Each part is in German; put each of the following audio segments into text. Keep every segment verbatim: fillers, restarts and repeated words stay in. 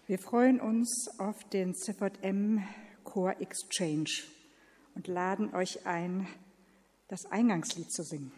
Wir freuen uns auf den Z V M Chor Exchange und laden euch ein, das Eingangslied zu singen.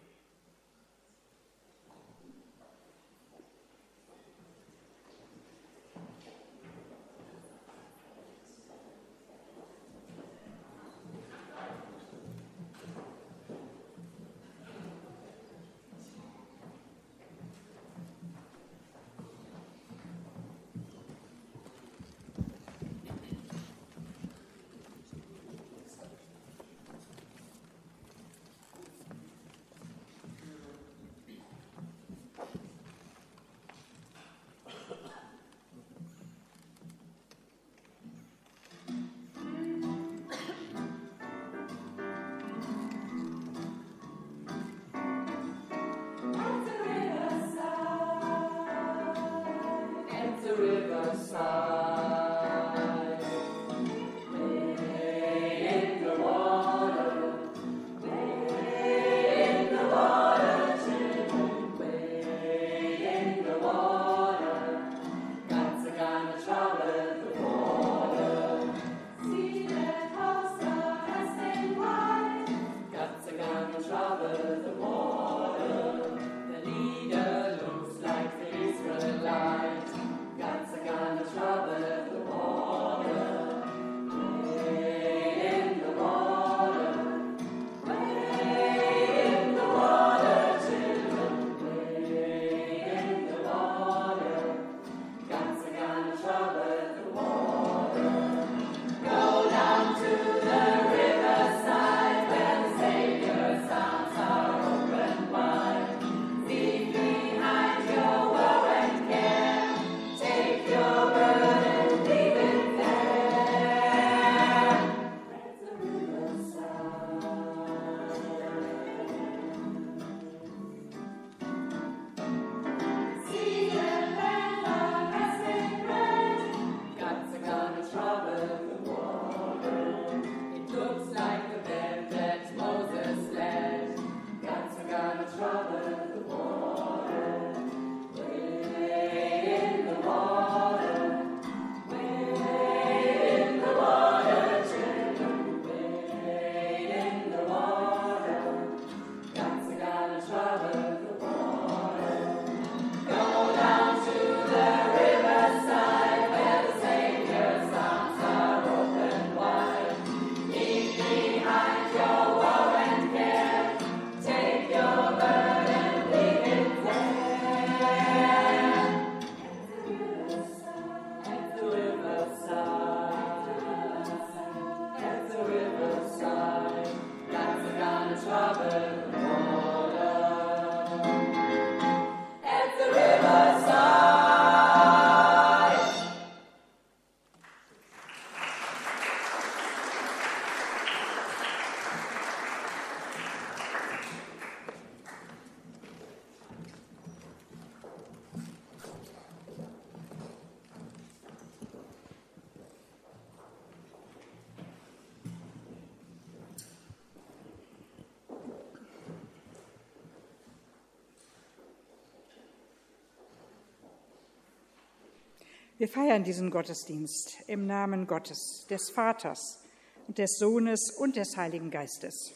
Wir feiern diesen Gottesdienst im Namen Gottes, des Vaters und des Sohnes und des Heiligen Geistes.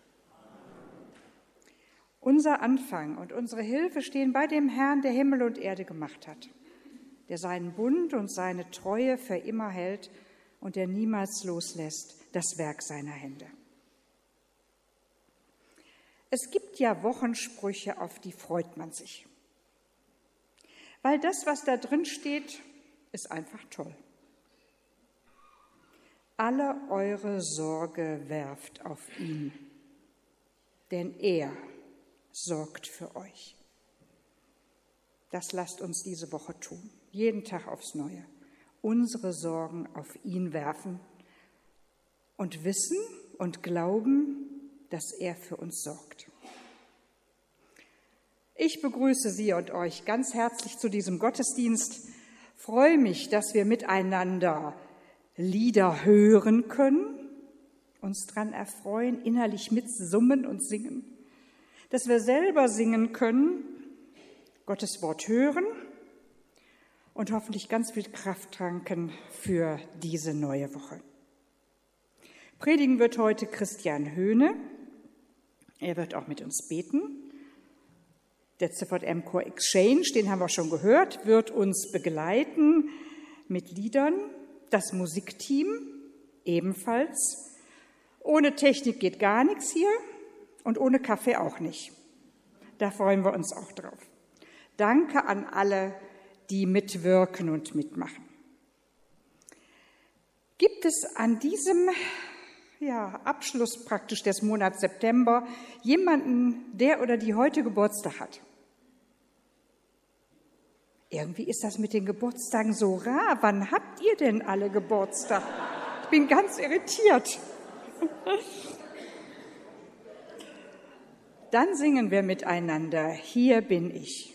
Unser Anfang und unsere Hilfe stehen bei dem Herrn, der Himmel und Erde gemacht hat, der seinen Bund und seine Treue für immer hält und der niemals loslässt das Werk seiner Hände. Es gibt ja Wochensprüche, auf die freut man sich, weil das, was da drin steht, ist einfach toll. Alle eure Sorge werft auf ihn, denn er sorgt für euch. Das lasst uns diese Woche tun, jeden Tag aufs Neue. Unsere Sorgen auf ihn werfen und wissen und glauben, dass er für uns sorgt. Ich begrüße Sie und euch ganz herzlich zu diesem Gottesdienst. Freue mich, dass wir miteinander Lieder hören können, uns daran erfreuen, innerlich mitsummen und singen, dass wir selber singen können, Gottes Wort hören und hoffentlich ganz viel Kraft tanken für diese neue Woche. Predigen wird heute Christian Höhne. Er wird auch mit uns beten. Der Z V M Chor Exchange, den haben wir schon gehört, wird uns begleiten mit Liedern. Das Musikteam ebenfalls. Ohne Technik geht gar nichts hier und ohne Kaffee auch nicht. Da freuen wir uns auch drauf. Danke an alle, die mitwirken und mitmachen. Gibt es an diesem ja, Abschluss praktisch des Monats September jemanden, der oder die heute Geburtstag hat? Irgendwie ist das mit den Geburtstagen so rar. Wann habt ihr denn alle Geburtstag? Ich bin ganz irritiert. Dann singen wir miteinander, hier bin ich.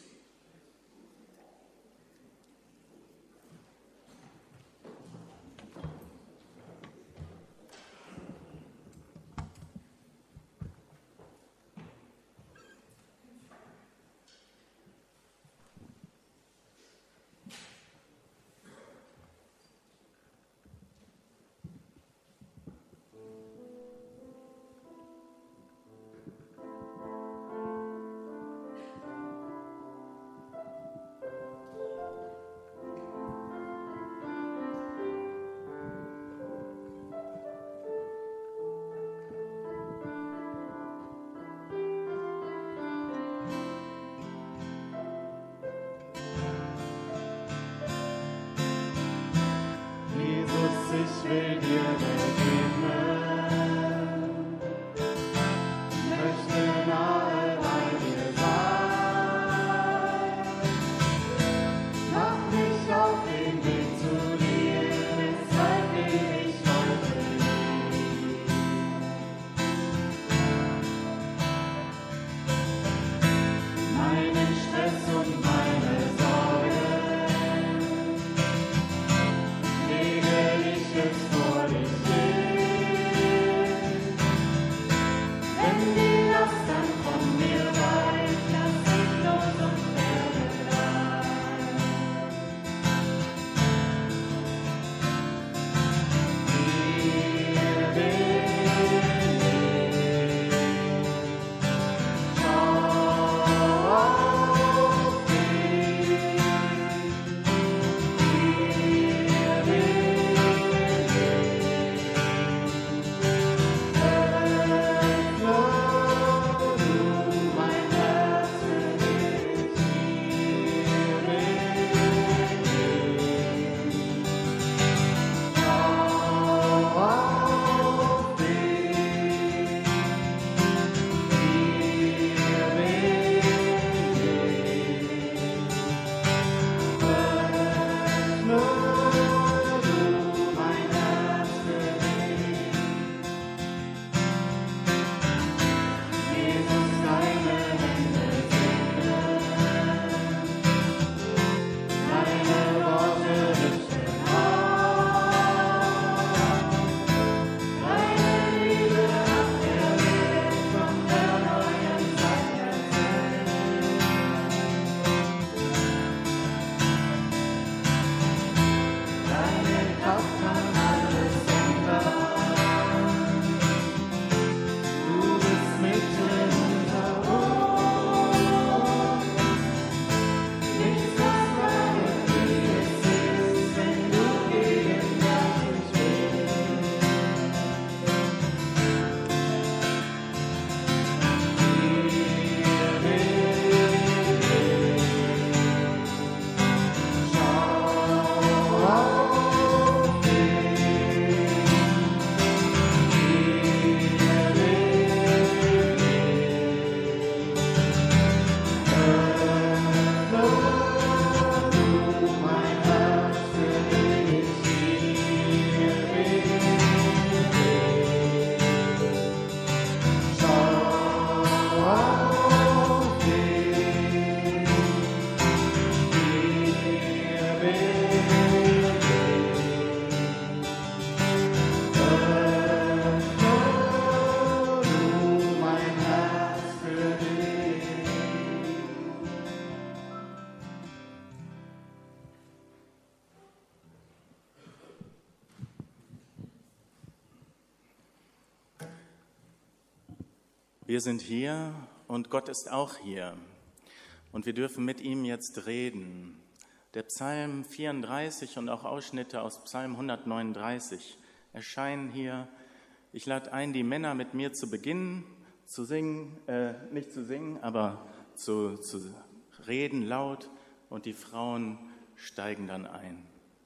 Wir sind hier und Gott ist auch hier und wir dürfen mit ihm jetzt reden. Der Psalm vierunddreißig und auch Ausschnitte aus Psalm hundertneununddreißig erscheinen hier. Ich lade ein, die Männer mit mir zu beginnen, zu singen, äh, nicht zu singen, aber zu, zu reden laut, und die Frauen steigen dann ein.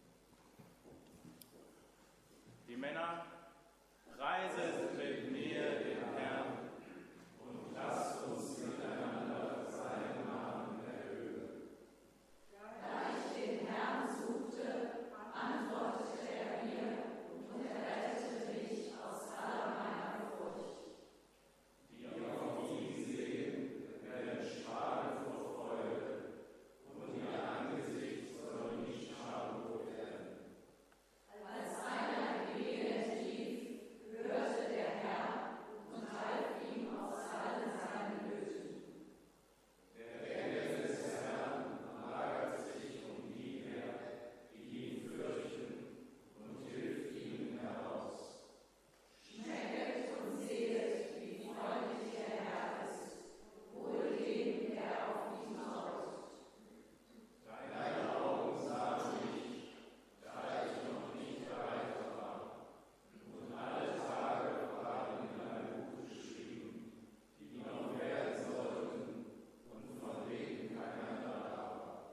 Die Männer, reiset mit mir den Herrn und lasst uns miteinander seinen Namen erhöhen. Da ich den Herrn suchte, antwortete er mir und errettete mich aus aller meiner Furcht. Die auf ihn sehen, werden strahlen vor Freude, und ihr Angesicht soll nicht schamrot werden. Als einer Gebet lief, hörte der Herr und half ihm aus allen seinen Nöten. Der Engel des Herrn lagert sich um die her, die ihn fürchten, und hilft ihnen heraus. Schmecket und sehet, wie freundlich der Herr ist, wohl dem, der auf ihn traut. Deine Augen sahen mich, da ich noch nicht bereit war, und alle Tage waren in deinem Buch geschrieben, die noch werden sollten und von denen keiner da war.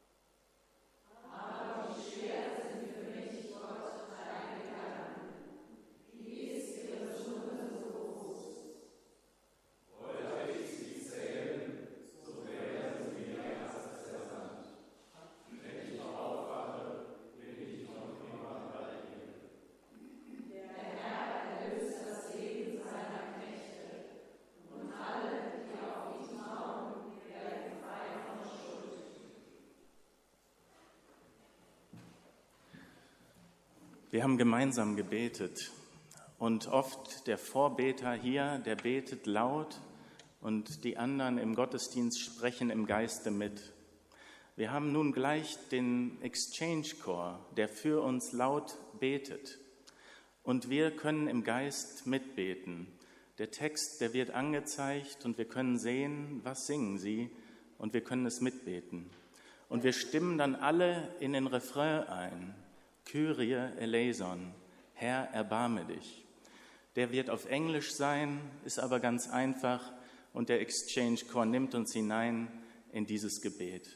Aber wie schwer sind für mich, Gott, deine Gedanken. Wie ist ihre Summe so groß? Wollte ich sie zählen, so wären sie mehr als der Sand. Wenn ich aufwache, bin ich noch immer bei dir. Der Herr erlöst das Leben seiner Knechte, und alle, die auf ihn trauen, werden frei von Schuld. Wir haben gemeinsam gebetet und oft der Vorbeter hier, der betet laut und die anderen im Gottesdienst sprechen im Geiste mit. Wir haben nun gleich den Exchange Chor, der für uns laut betet, und wir können im Geist mitbeten. Der Text, der wird angezeigt und wir können sehen, was singen sie, und wir können es mitbeten. Und wir stimmen dann alle in den Refrain ein. Kyrie eleison, Herr, erbarme dich. Der wird auf Englisch sein, ist aber ganz einfach, und der Exchange Chor nimmt uns hinein in dieses Gebet.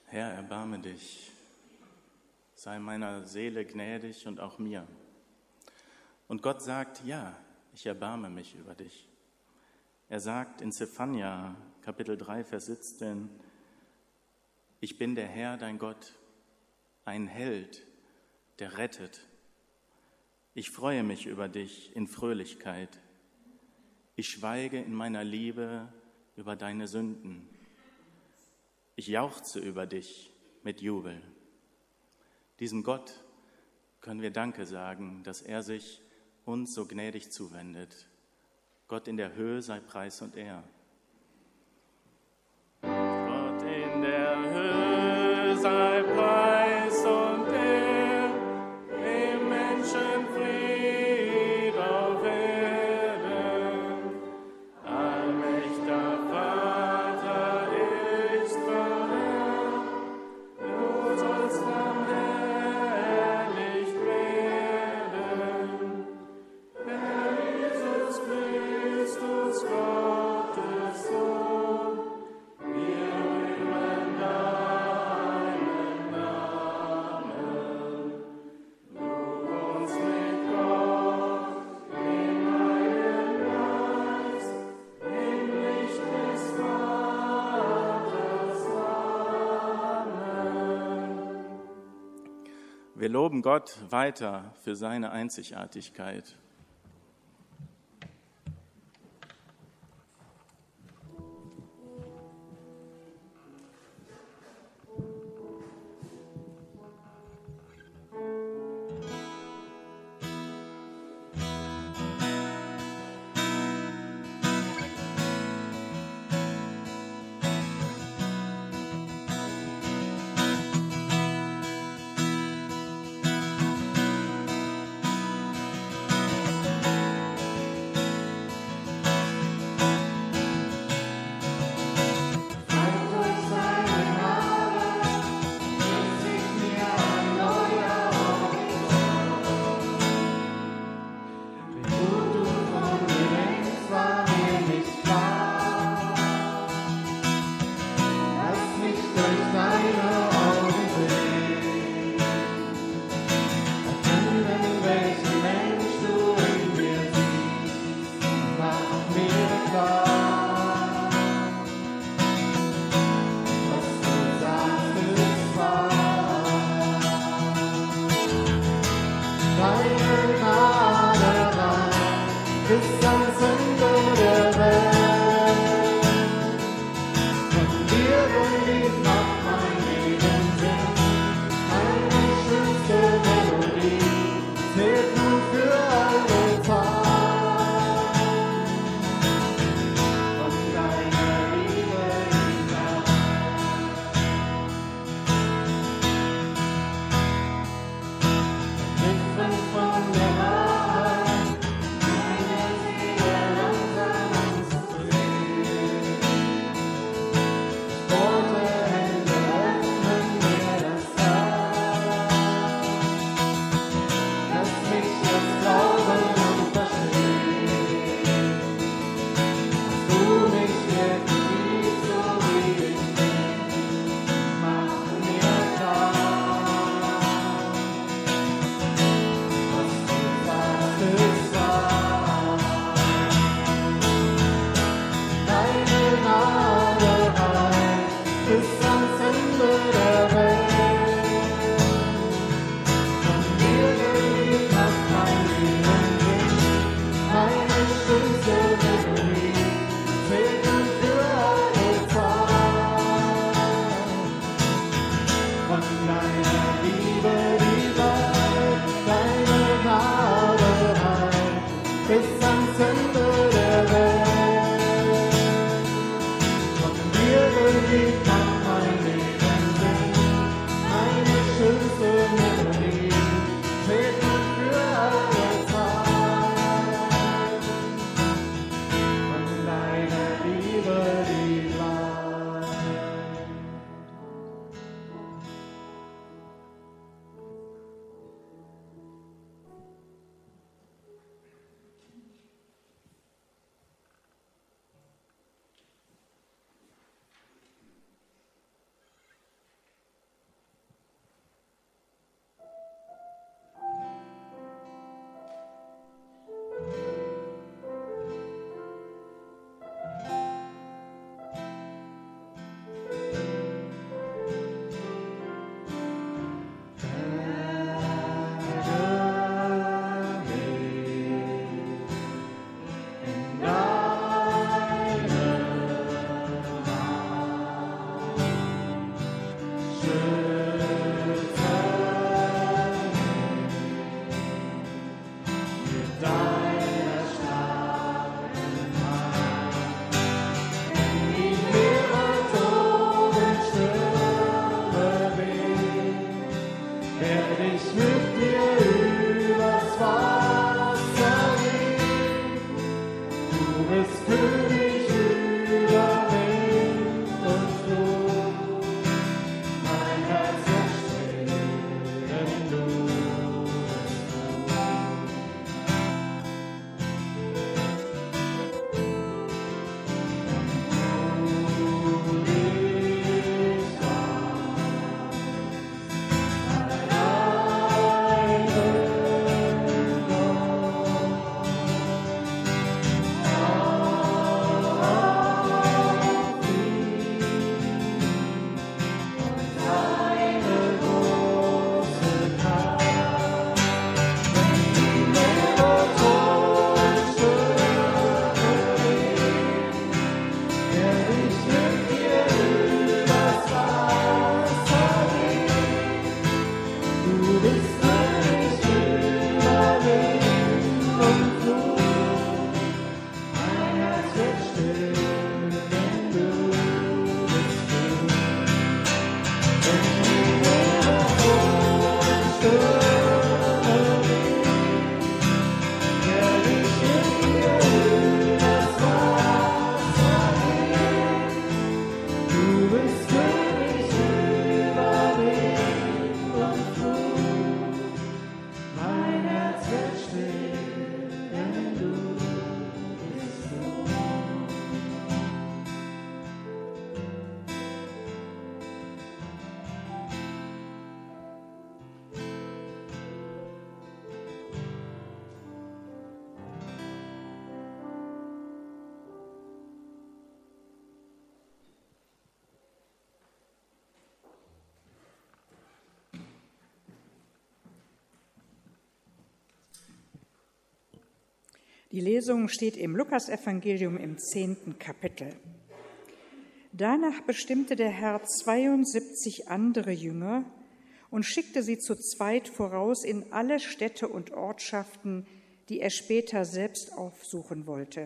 Herr, erbarme dich, sei meiner Seele gnädig und auch mir. Und Gott sagt, ja, ich erbarme mich über dich. Er sagt in Zephania, Kapitel drei, Vers siebzehn, ich bin der Herr, dein Gott, ein Held, der rettet. Ich freue mich über dich in Fröhlichkeit. Ich schweige in meiner Liebe über deine Sünden. Ich jauchze über dich mit Jubel. Diesem Gott können wir Danke sagen, dass er sich uns so gnädig zuwendet. Gott in der Höhe sei Preis und Ehr. Gott in der Höhe sei Preis und Ehr, im Menschen Fried auf Erden. Allmächtiger Vater ist verehrt, du sollst verherrlicht werden. Herr Jesus Christus, Gottes Sohn, wir rühmen deinen Namen. Du wohnst mit Gott im Heiligen Geist, im Licht des Vaters. Amen. Wir loben Gott weiter für seine Einzigartigkeit. Die Lesung steht im Lukasevangelium im zehnten Kapitel. Danach bestimmte der Herr zweiundsiebzig andere Jünger und schickte sie zu zweit voraus in alle Städte und Ortschaften, die er später selbst aufsuchen wollte.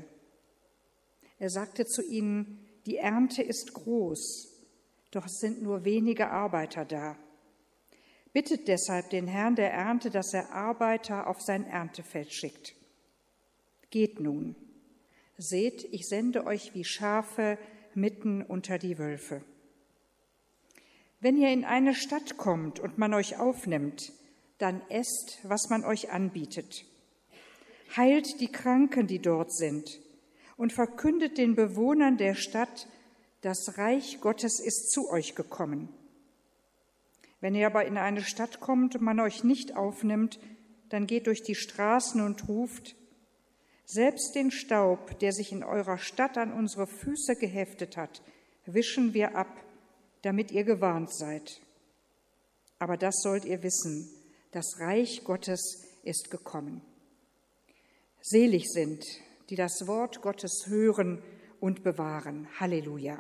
Er sagte zu ihnen: Die Ernte ist groß, doch es sind nur wenige Arbeiter da. Bittet deshalb den Herrn der Ernte, dass er Arbeiter auf sein Erntefeld schickt. Geht nun, seht, ich sende euch wie Schafe mitten unter die Wölfe. Wenn ihr in eine Stadt kommt und man euch aufnimmt, dann esst, was man euch anbietet. Heilt die Kranken, die dort sind, und verkündet den Bewohnern der Stadt, das Reich Gottes ist zu euch gekommen. Wenn ihr aber in eine Stadt kommt und man euch nicht aufnimmt, dann geht durch die Straßen und ruft: Selbst den Staub, der sich in eurer Stadt an unsere Füße geheftet hat, wischen wir ab, damit ihr gewarnt seid. Aber das sollt ihr wissen, das Reich Gottes ist gekommen. Selig sind, die das Wort Gottes hören und bewahren. Halleluja.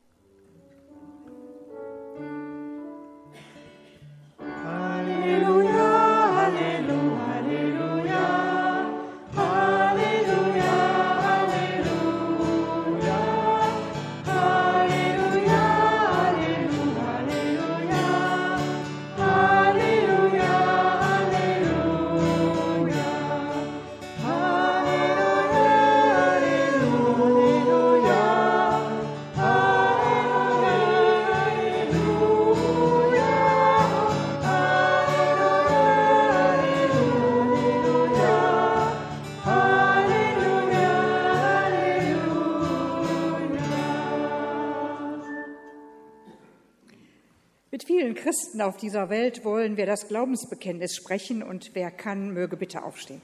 Christen auf dieser Welt wollen wir das Glaubensbekenntnis sprechen, und wer kann, möge bitte aufstehen.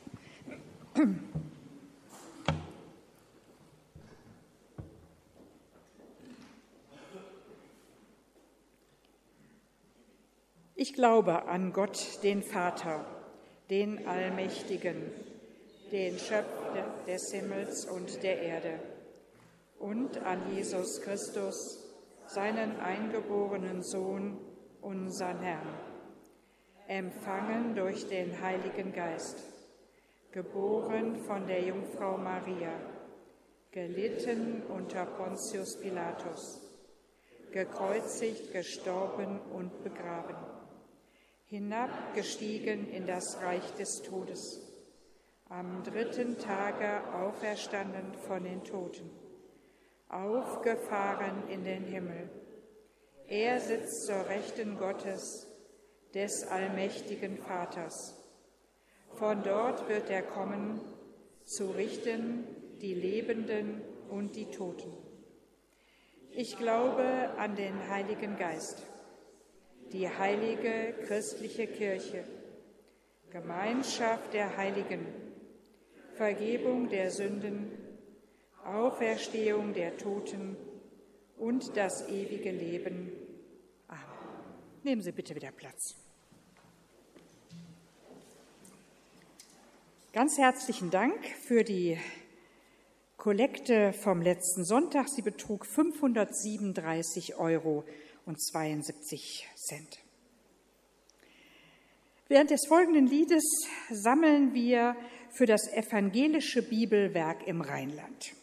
Ich glaube an Gott, den Vater, den Allmächtigen, den Schöpfer des Himmels und der Erde, und an Jesus Christus, seinen eingeborenen Sohn, unseren Herrn, empfangen durch den Heiligen Geist, geboren von der Jungfrau Maria, gelitten unter Pontius Pilatus, gekreuzigt, gestorben und begraben, hinabgestiegen in das Reich des Todes, am dritten Tage auferstanden von den Toten, aufgefahren in den Himmel. Er sitzt zur Rechten Gottes, des allmächtigen Vaters. Von dort wird er kommen, zu richten die Lebenden und die Toten. Ich glaube an den Heiligen Geist, die heilige christliche Kirche, Gemeinschaft der Heiligen, Vergebung der Sünden, Auferstehung der Toten und das ewige Leben. Amen. Nehmen Sie bitte wieder Platz. Ganz herzlichen Dank für die Kollekte vom letzten Sonntag. Sie betrug fünfhundertsiebenunddreißig Euro und zweiundsiebzig Cent. Während des folgenden Liedes sammeln wir für das evangelische Bibelwerk im Rheinland.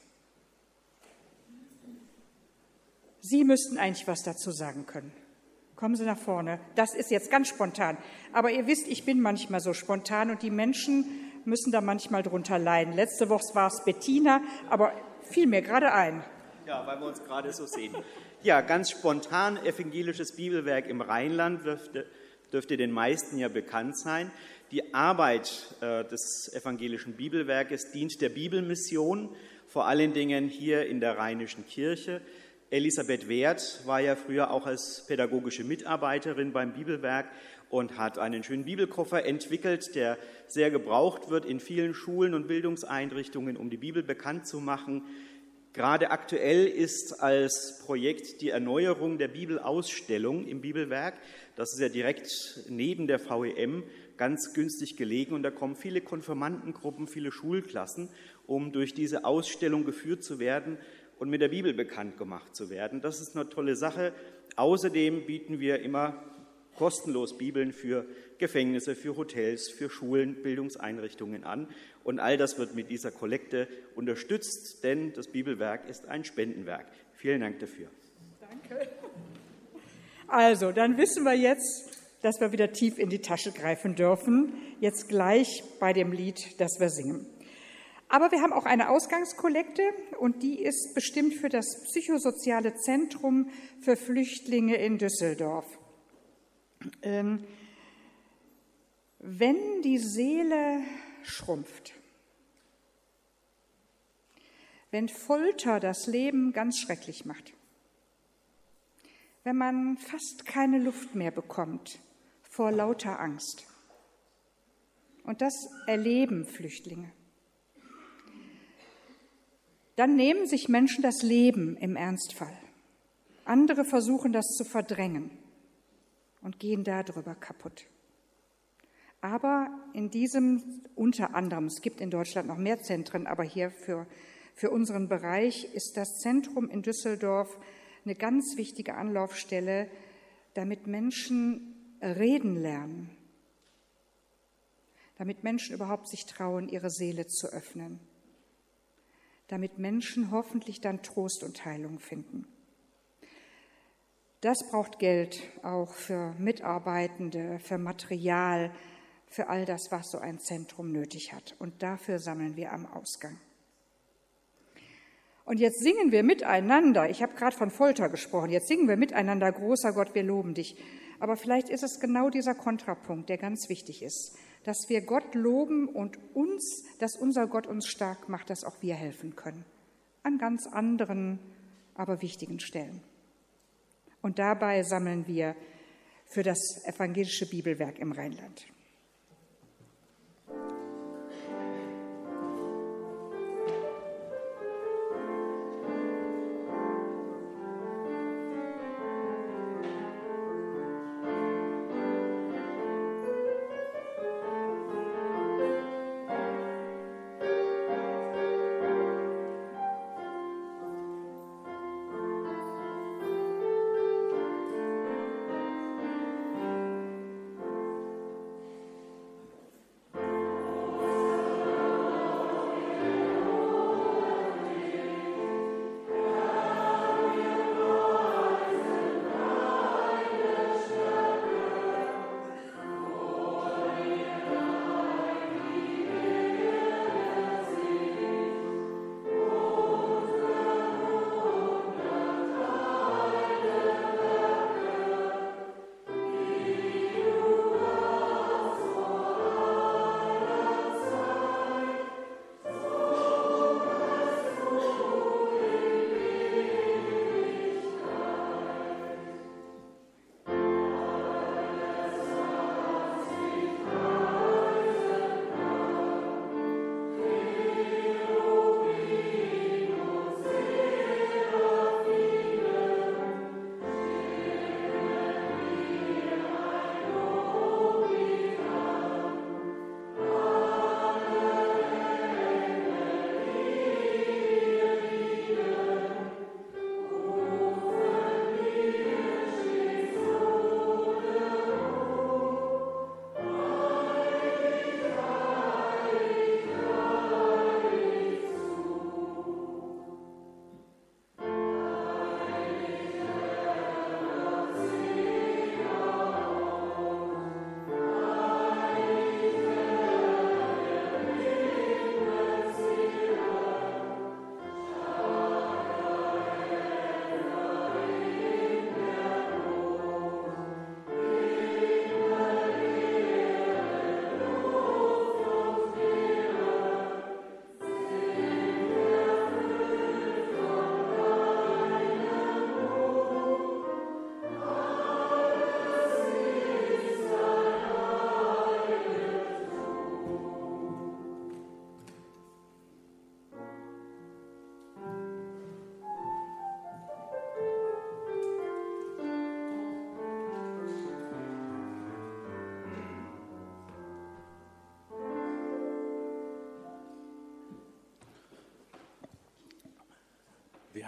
Sie müssten eigentlich was dazu sagen können. Kommen Sie nach vorne. Das ist jetzt ganz spontan. Aber ihr wisst, ich bin manchmal so spontan und die Menschen müssen da manchmal drunter leiden. Letzte Woche war es Bettina, aber fiel mir gerade ein. Ja, weil wir uns gerade so sehen. Ja, ganz spontan, evangelisches Bibelwerk im Rheinland dürfte, dürfte den meisten ja bekannt sein. Die Arbeit äh, des evangelischen Bibelwerkes dient der Bibelmission, vor allen Dingen hier in der Rheinischen Kirche. Elisabeth Werth war ja früher auch als pädagogische Mitarbeiterin beim Bibelwerk und hat einen schönen Bibelkoffer entwickelt, der sehr gebraucht wird in vielen Schulen und Bildungseinrichtungen, um die Bibel bekannt zu machen. Gerade aktuell ist als Projekt die Erneuerung der Bibelausstellung im Bibelwerk. Das ist ja direkt neben der V E M ganz günstig gelegen und da kommen viele Konfirmandengruppen, viele Schulklassen, um durch diese Ausstellung geführt zu werden und mit der Bibel bekannt gemacht zu werden. Das ist eine tolle Sache. Außerdem bieten wir immer kostenlos Bibeln für Gefängnisse, für Hotels, für Schulen, Bildungseinrichtungen an. Und all das wird mit dieser Kollekte unterstützt, denn das Bibelwerk ist ein Spendenwerk. Vielen Dank dafür. Danke. Also, dann wissen wir jetzt, dass wir wieder tief in die Tasche greifen dürfen, jetzt gleich bei dem Lied, das wir singen. Aber wir haben auch eine Ausgangskollekte und die ist bestimmt für das Psychosoziale Zentrum für Flüchtlinge in Düsseldorf. Ähm, wenn die Seele schrumpft, wenn Folter das Leben ganz schrecklich macht, wenn man fast keine Luft mehr bekommt vor lauter Angst, und das erleben Flüchtlinge, dann nehmen sich Menschen das Leben im Ernstfall. Andere versuchen das zu verdrängen und gehen darüber kaputt. Aber in diesem, unter anderem, es gibt in Deutschland noch mehr Zentren, aber hier für, für unseren Bereich ist das Zentrum in Düsseldorf eine ganz wichtige Anlaufstelle, damit Menschen reden lernen, damit Menschen überhaupt sich trauen, ihre Seele zu öffnen, damit Menschen hoffentlich dann Trost und Heilung finden. Das braucht Geld auch für Mitarbeitende, für Material, für all das, was so ein Zentrum nötig hat. Und dafür sammeln wir am Ausgang. Und jetzt singen wir miteinander, ich habe gerade von Folter gesprochen, jetzt singen wir miteinander, großer Gott, wir loben dich. Aber vielleicht ist es genau dieser Kontrapunkt, der ganz wichtig ist, dass wir Gott loben und uns, dass unser Gott uns stark macht, dass auch wir helfen können. An ganz anderen, aber wichtigen Stellen. Und dabei sammeln wir für das evangelische Bibelwerk im Rheinland.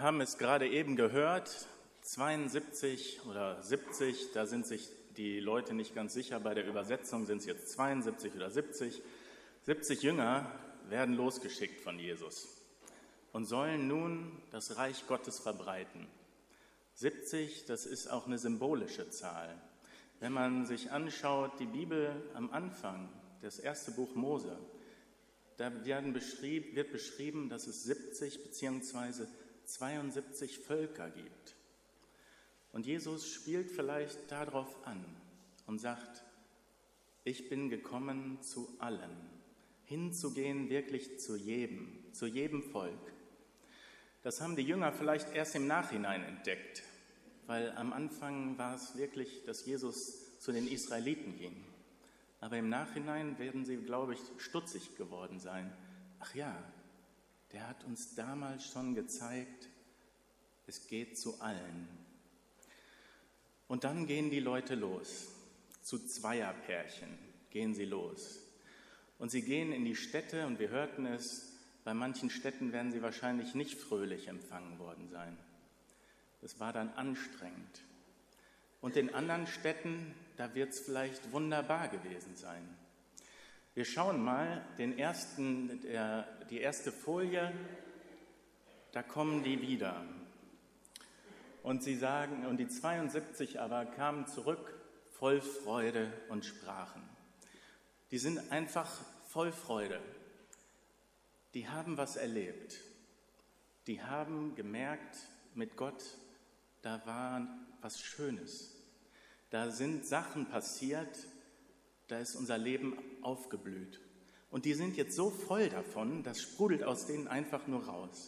haben es gerade eben gehört, zweiundsiebzig oder siebzig, da sind sich die Leute nicht ganz sicher, bei der Übersetzung sind es jetzt zweiundsiebzig oder siebzig. siebzig Jünger werden losgeschickt von Jesus und sollen nun das Reich Gottes verbreiten. siebzig, das ist auch eine symbolische Zahl. Wenn man sich anschaut, die Bibel am Anfang, das erste Buch Mose, da werden beschrieb, wird beschrieben, dass es siebzig bzw. zweiundsiebzig Völker gibt. Und Jesus spielt vielleicht darauf an und sagt, ich bin gekommen zu allen, hinzugehen wirklich zu jedem, zu jedem Volk. Das haben die Jünger vielleicht erst im Nachhinein entdeckt, weil am Anfang war es wirklich, dass Jesus zu den Israeliten ging. Aber im Nachhinein werden sie, glaube ich, stutzig geworden sein. Ach ja, der hat uns damals schon gezeigt, es geht zu allen. Und dann gehen die Leute los. Zu Zweierpärchen gehen sie los. Und sie gehen in die Städte und wir hörten es, bei manchen Städten werden sie wahrscheinlich nicht fröhlich empfangen worden sein. Es war dann anstrengend. Und in anderen Städten, da wird es vielleicht wunderbar gewesen sein. Wir schauen mal den ersten, der, die erste Folie, da kommen die wieder. Und sie sagen, und die zweiundsiebzig aber kamen zurück, voll Freude und sprachen. Die sind einfach voll Freude. Die haben was erlebt. Die haben gemerkt, mit Gott, da war was Schönes. Da sind Sachen passiert, da ist unser Leben aufgeblüht. Und die sind jetzt so voll davon, das sprudelt aus denen einfach nur raus.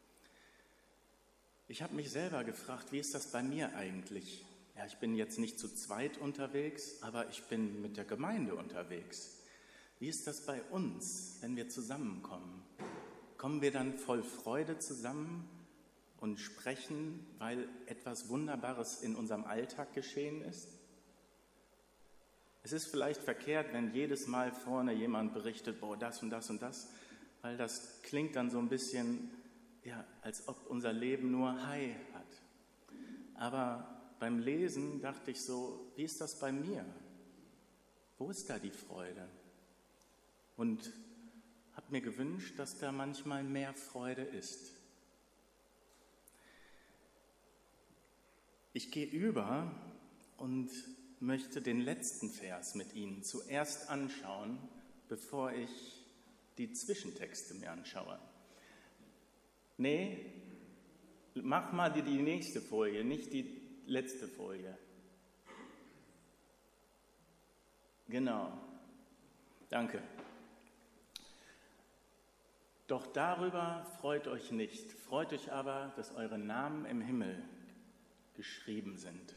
Ich habe mich selber gefragt, wie ist das bei mir eigentlich? Ja, ich bin jetzt nicht zu zweit unterwegs, aber ich bin mit der Gemeinde unterwegs. Wie ist das bei uns, wenn wir zusammenkommen? Kommen wir dann voll Freude zusammen und sprechen, weil etwas Wunderbares in unserem Alltag geschehen ist? Es ist vielleicht verkehrt, wenn jedes Mal vorne jemand berichtet, boah, das und das und das, weil das klingt dann so ein bisschen, ja, als ob unser Leben nur High hat. Aber beim Lesen dachte ich so, wie ist das bei mir? Wo ist da die Freude? Und habe mir gewünscht, dass da manchmal mehr Freude ist. Ich gehe über und möchte den letzten Vers mit Ihnen zuerst anschauen, bevor ich die Zwischentexte mir anschaue. Nee, mach mal die, die nächste Folie, nicht die letzte Folie. Genau, danke. Doch darüber freut euch nicht, freut euch aber, dass eure Namen im Himmel geschrieben sind.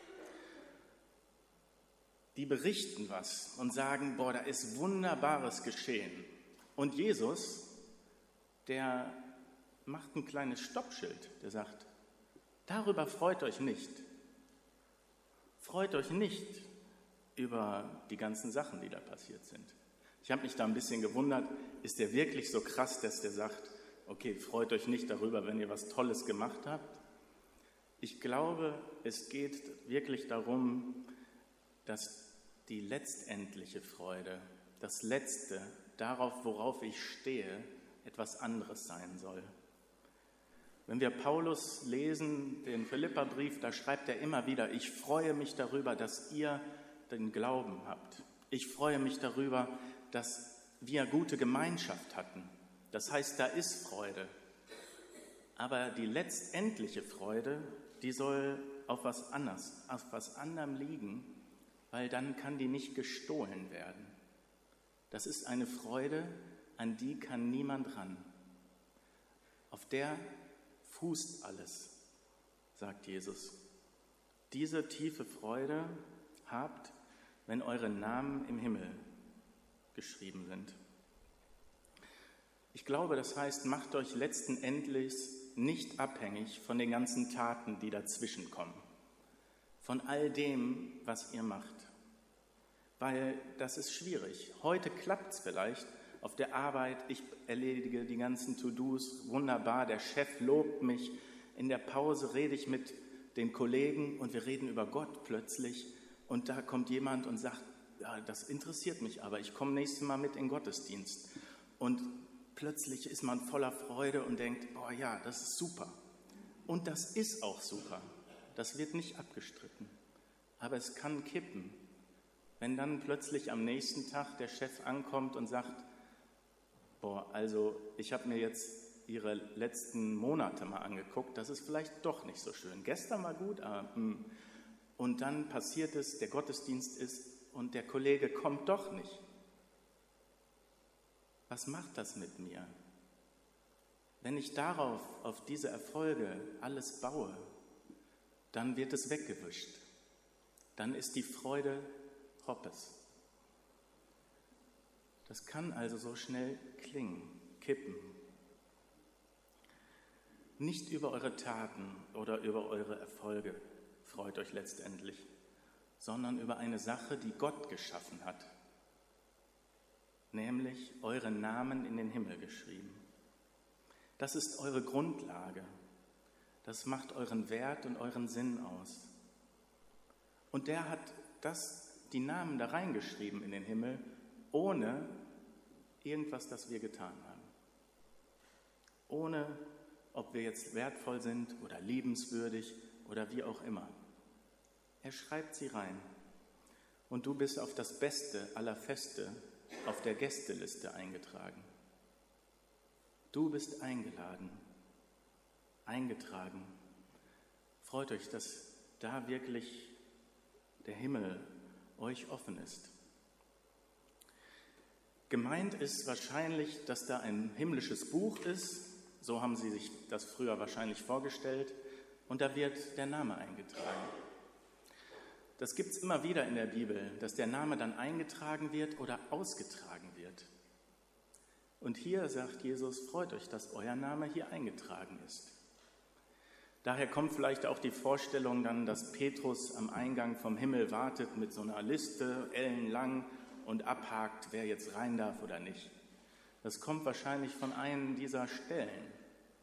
Die berichten was und sagen, boah, da ist Wunderbares geschehen. Und Jesus, der macht ein kleines Stoppschild, der sagt, darüber freut euch nicht. Freut euch nicht über die ganzen Sachen, die da passiert sind. Ich habe mich da ein bisschen gewundert, ist der wirklich so krass, dass der sagt, okay, freut euch nicht darüber, wenn ihr was Tolles gemacht habt? Ich glaube, es geht wirklich darum, dass die letztendliche Freude, das Letzte, darauf, worauf ich stehe, etwas anderes sein soll. Wenn wir Paulus lesen, den Philipperbrief, da schreibt er immer wieder, ich freue mich darüber, dass ihr den Glauben habt. Ich freue mich darüber, dass wir gute Gemeinschaft hatten. Das heißt, da ist Freude. Aber die letztendliche Freude, die soll auf was anderes, auf was anderem liegen, weil dann kann die nicht gestohlen werden. Das ist eine Freude, an die kann niemand ran. Auf der fußt alles, sagt Jesus. Diese tiefe Freude habt, wenn eure Namen im Himmel geschrieben sind. Ich glaube, das heißt, macht euch letzten Endes nicht abhängig von den ganzen Taten, die dazwischen kommen. Von all dem, was ihr macht. Weil das ist schwierig. Heute klappt es vielleicht auf der Arbeit, ich erledige die ganzen To-Dos wunderbar, der Chef lobt mich, in der Pause rede ich mit den Kollegen und wir reden über Gott plötzlich und da kommt jemand und sagt, ja, das interessiert mich aber, ich komme nächstes Mal mit in den Gottesdienst. Und plötzlich ist man voller Freude und denkt, oh ja, das ist super. Und das ist auch super. Das wird nicht abgestritten. Aber es kann kippen, wenn dann plötzlich am nächsten Tag der Chef ankommt und sagt, boah, also ich habe mir jetzt Ihre letzten Monate mal angeguckt, das ist vielleicht doch nicht so schön. Gestern war gut, aber mh. Und dann passiert es, der Gottesdienst ist und der Kollege kommt doch nicht. Was macht das mit mir? Wenn ich darauf, auf diese Erfolge alles baue, dann wird es weggewischt. Dann ist die Freude hoppes. Das kann also so schnell klingen, kippen. Nicht über eure Taten oder über eure Erfolge freut euch letztendlich, sondern über eine Sache, die Gott geschaffen hat, nämlich euren Namen in den Himmel geschrieben. Das ist eure Grundlage. Das macht euren Wert und euren Sinn aus. Und der hat das, die Namen da reingeschrieben in den Himmel, ohne irgendwas, das wir getan haben. Ohne, ob wir jetzt wertvoll sind oder liebenswürdig oder wie auch immer. Er schreibt sie rein. Und du bist auf das Beste aller Feste auf der Gästeliste eingetragen. Du bist eingeladen, eingetragen. Freut euch, dass da wirklich der Himmel euch offen ist. Gemeint ist wahrscheinlich, dass da ein himmlisches Buch ist, so haben sie sich das früher wahrscheinlich vorgestellt, und da wird der Name eingetragen. Das gibt es immer wieder in der Bibel, dass der Name dann eingetragen wird oder ausgetragen wird. Und hier sagt Jesus, freut euch, dass euer Name hier eingetragen ist. Daher kommt vielleicht auch die Vorstellung dann, dass Petrus am Eingang vom Himmel wartet mit so einer Liste, ellenlang, und abhakt, wer jetzt rein darf oder nicht. Das kommt wahrscheinlich von einem dieser Stellen.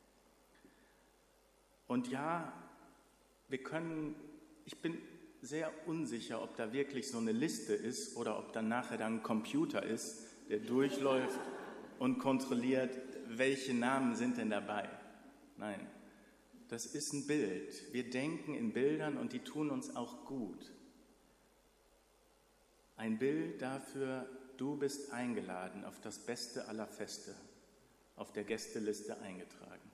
Und ja, wir können, ich bin sehr unsicher, ob da wirklich so eine Liste ist oder ob dann nachher dann ein Computer ist, der durchläuft und kontrolliert, welche Namen sind denn dabei. Nein, das ist ein Bild. Wir denken in Bildern und die tun uns auch gut. Ein Bild dafür, du bist eingeladen auf das Beste aller Feste, auf der Gästeliste eingetragen.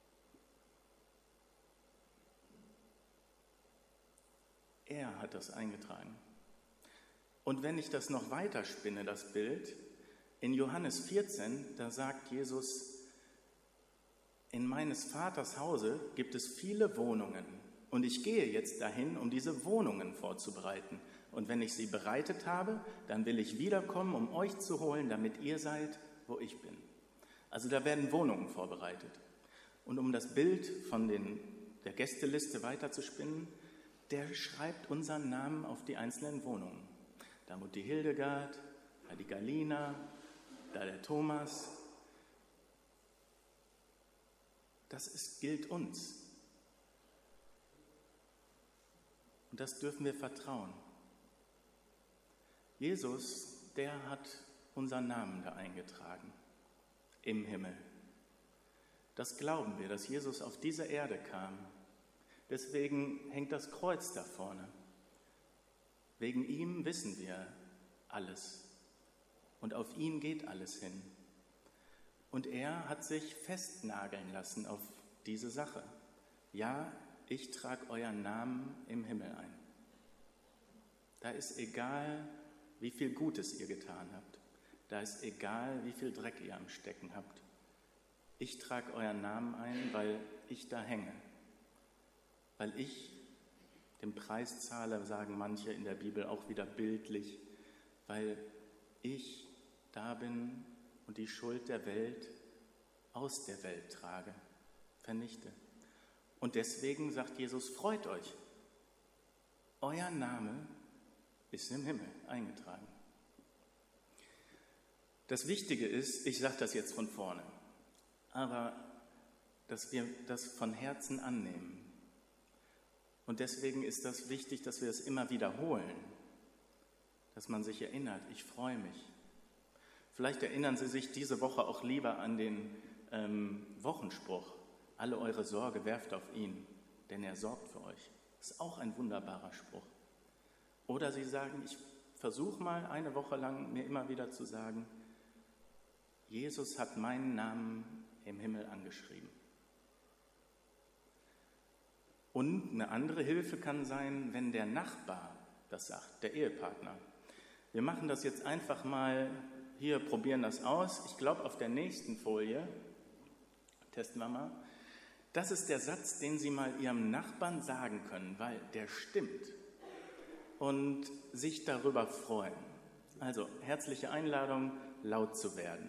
Er hat das eingetragen. Und wenn ich das noch weiter spinne, das Bild, in Johannes vierzehn, da sagt Jesus, in meines Vaters Hause gibt es viele Wohnungen und ich gehe jetzt dahin, um diese Wohnungen vorzubereiten. Und wenn ich sie bereitet habe, dann will ich wiederkommen, um euch zu holen, damit ihr seid, wo ich bin. Also da werden Wohnungen vorbereitet. Und um das Bild von den, der Gästeliste weiterzuspinnen, der schreibt unseren Namen auf die einzelnen Wohnungen. Da Mutti Hildegard, da die Galina, da der Thomas. Das ist, gilt uns. Und das dürfen wir vertrauen. Jesus, der hat unseren Namen da eingetragen, im Himmel. Das glauben wir, dass Jesus auf diese Erde kam. Deswegen hängt das Kreuz da vorne. Wegen ihm wissen wir alles. Und auf ihn geht alles hin. Und er hat sich festnageln lassen auf diese Sache. Ja, ich trage euren Namen im Himmel ein. Da ist egal, wie viel Gutes ihr getan habt. Da ist egal, wie viel Dreck ihr am Stecken habt. Ich trage euren Namen ein, weil ich da hänge. Weil ich den Preis zahle, sagen manche in der Bibel auch wieder bildlich, weil ich da bin und die Schuld der Welt aus der Welt trage, vernichte. Und deswegen sagt Jesus, freut euch. Euer Name ist im Himmel eingetragen. Das Wichtige ist, ich sage das jetzt von vorne, aber dass wir das von Herzen annehmen. Und deswegen ist das wichtig, dass wir es immer wiederholen, dass man sich erinnert, ich freue mich. Vielleicht erinnern Sie sich diese Woche auch lieber an den ähm, Wochenspruch, alle eure Sorge werft auf ihn, denn er sorgt für euch. Das ist auch ein wunderbarer Spruch. Oder Sie sagen, ich versuche mal eine Woche lang mir immer wieder zu sagen, Jesus hat meinen Namen im Himmel angeschrieben. Und eine andere Hilfe kann sein, wenn der Nachbar das sagt, der Ehepartner. Wir machen das jetzt einfach mal, hier probieren das aus. Ich glaube, auf der nächsten Folie, testen wir mal, das ist der Satz, den Sie mal Ihrem Nachbarn sagen können, weil der stimmt. Und sich darüber freuen. Also, herzliche Einladung, laut zu werden.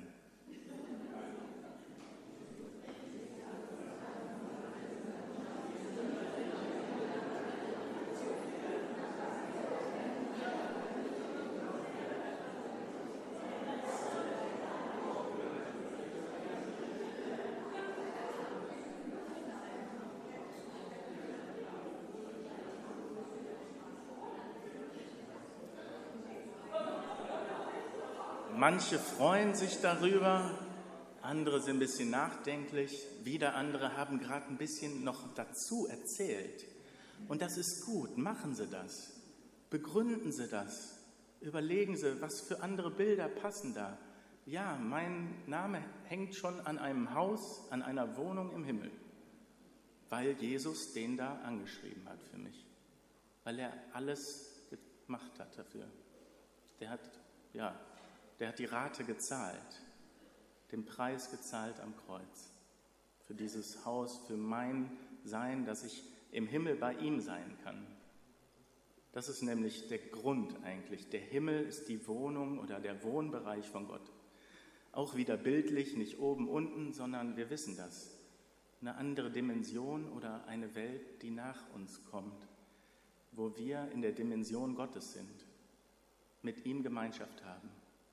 Manche freuen sich darüber, andere sind ein bisschen nachdenklich, wieder andere haben gerade ein bisschen noch dazu erzählt. Und das ist gut, machen Sie das, begründen Sie das, überlegen Sie, was für andere Bilder passen da. Ja, mein Name hängt schon an einem Haus, an einer Wohnung im Himmel, weil Jesus den da angeschrieben hat für mich, weil er alles gemacht hat dafür. Der hat, ja, Der hat die Rate gezahlt, den Preis gezahlt am Kreuz. Für dieses Haus, für mein Sein, dass ich im Himmel bei ihm sein kann. Das ist nämlich der Grund eigentlich. Der Himmel ist die Wohnung oder der Wohnbereich von Gott. Auch wieder bildlich, nicht oben, unten, sondern wir wissen das. Eine andere Dimension oder eine Welt, die nach uns kommt, wo wir in der Dimension Gottes sind, mit ihm Gemeinschaft haben.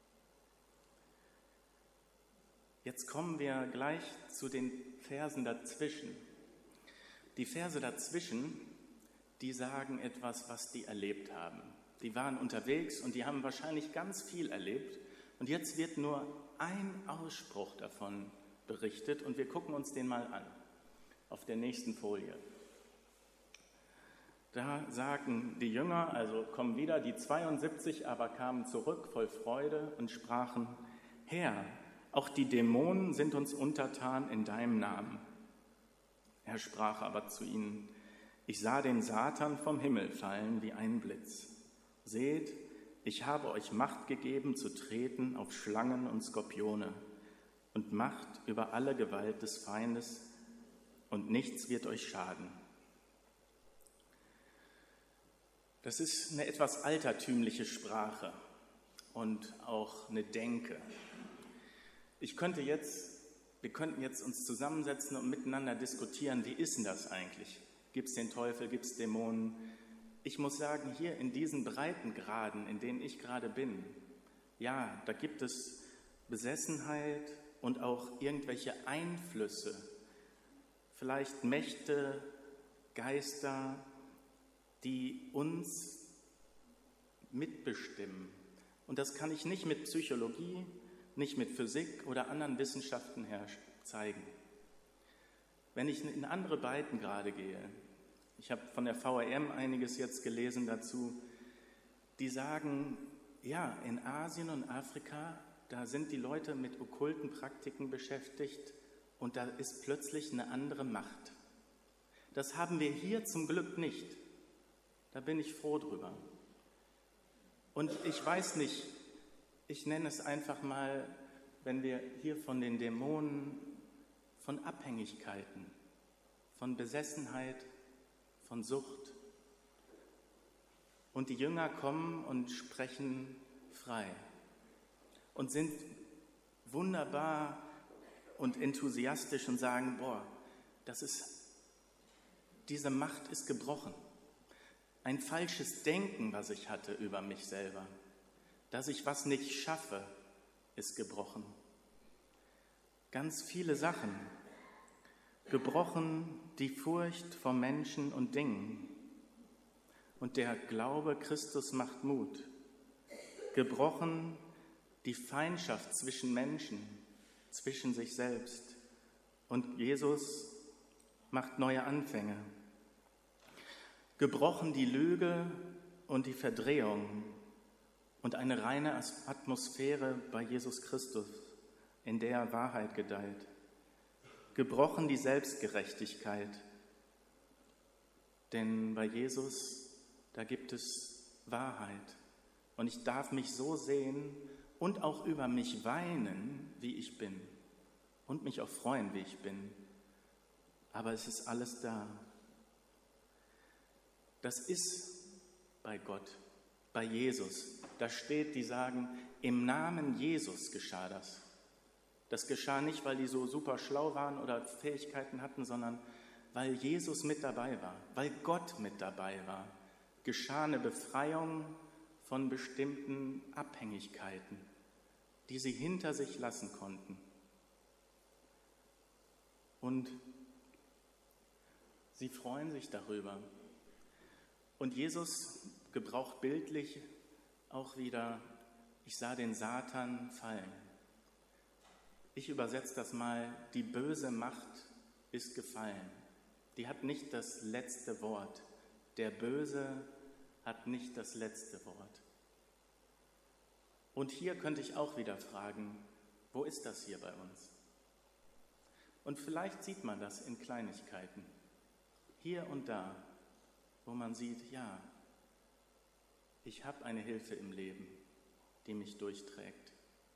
Jetzt kommen wir gleich zu den Versen dazwischen. Die Verse dazwischen, die sagen etwas, was die erlebt haben. Die waren unterwegs und die haben wahrscheinlich ganz viel erlebt. Und jetzt wird nur ein Ausspruch davon berichtet und wir gucken uns den mal an, auf der nächsten Folie. Da sagen die Jünger, also kommen wieder die zweiundsiebzig, aber kamen zurück voll Freude und sprachen, Herr, auch die Dämonen sind uns untertan in deinem Namen. Er sprach aber zu ihnen, ich sah den Satan vom Himmel fallen wie ein Blitz. Seht, ich habe euch Macht gegeben, zu treten auf Schlangen und Skorpione und Macht über alle Gewalt des Feindes, und nichts wird euch schaden. Das ist eine etwas altertümliche Sprache und auch eine Denke. Ich könnte jetzt, wir könnten jetzt uns zusammensetzen und miteinander diskutieren, wie ist denn das eigentlich? Gibt es den Teufel, gibt es Dämonen? Ich muss sagen, hier in diesen Breitengraden, in denen ich gerade bin, ja, da gibt es Besessenheit und auch irgendwelche Einflüsse, vielleicht Mächte, Geister, die uns mitbestimmen. Und das kann ich nicht mit Psychologie, nicht mit Physik oder anderen Wissenschaften her zeigen. Wenn ich in andere Breitengrade gehe, ich habe von der V R M einiges jetzt gelesen dazu, die sagen, ja, in Asien und Afrika, da sind die Leute mit okkulten Praktiken beschäftigt und da ist plötzlich eine andere Macht. Das haben wir hier zum Glück nicht. Da bin ich froh drüber. Und ich weiß nicht, ich nenne es einfach mal, wenn wir hier von den Dämonen, von Abhängigkeiten, von Besessenheit, von Sucht. Und die Jünger kommen und sprechen frei und sind wunderbar und enthusiastisch und sagen, boah, das ist, diese Macht ist gebrochen. Ein falsches Denken, was ich hatte über mich selber. Dass ich was nicht schaffe, ist gebrochen. Ganz viele Sachen. Gebrochen die Furcht vor Menschen und Dingen. Und der Glaube Christus macht Mut. Gebrochen die Feindschaft zwischen Menschen, zwischen sich selbst. Und Jesus macht neue Anfänge. Gebrochen die Lüge und die Verdrehung und eine reine Atmosphäre bei Jesus Christus, in der Wahrheit gedeiht. Gebrochen die Selbstgerechtigkeit, denn bei Jesus, da gibt es Wahrheit. Und ich darf mich so sehen und auch über mich weinen, wie ich bin. Und mich auch freuen, wie ich bin. Aber es ist alles da. Das ist bei Gott, bei Jesus. Da steht, die sagen, im Namen Jesus geschah das. Das geschah nicht, weil die so super schlau waren oder Fähigkeiten hatten, sondern weil Jesus mit dabei war, weil Gott mit dabei war. Geschah eine Befreiung von bestimmten Abhängigkeiten, die sie hinter sich lassen konnten. Und sie freuen sich darüber. Und Jesus gebraucht bildlich auch wieder, ich sah den Satan fallen. Ich übersetze das mal, die böse Macht ist gefallen. Die hat nicht das letzte Wort. Der Böse hat nicht das letzte Wort. Und hier könnte ich auch wieder fragen, wo ist das hier bei uns? Und vielleicht sieht man das in Kleinigkeiten, hier und da, wo man sieht, ja, ich habe eine Hilfe im Leben, die mich durchträgt.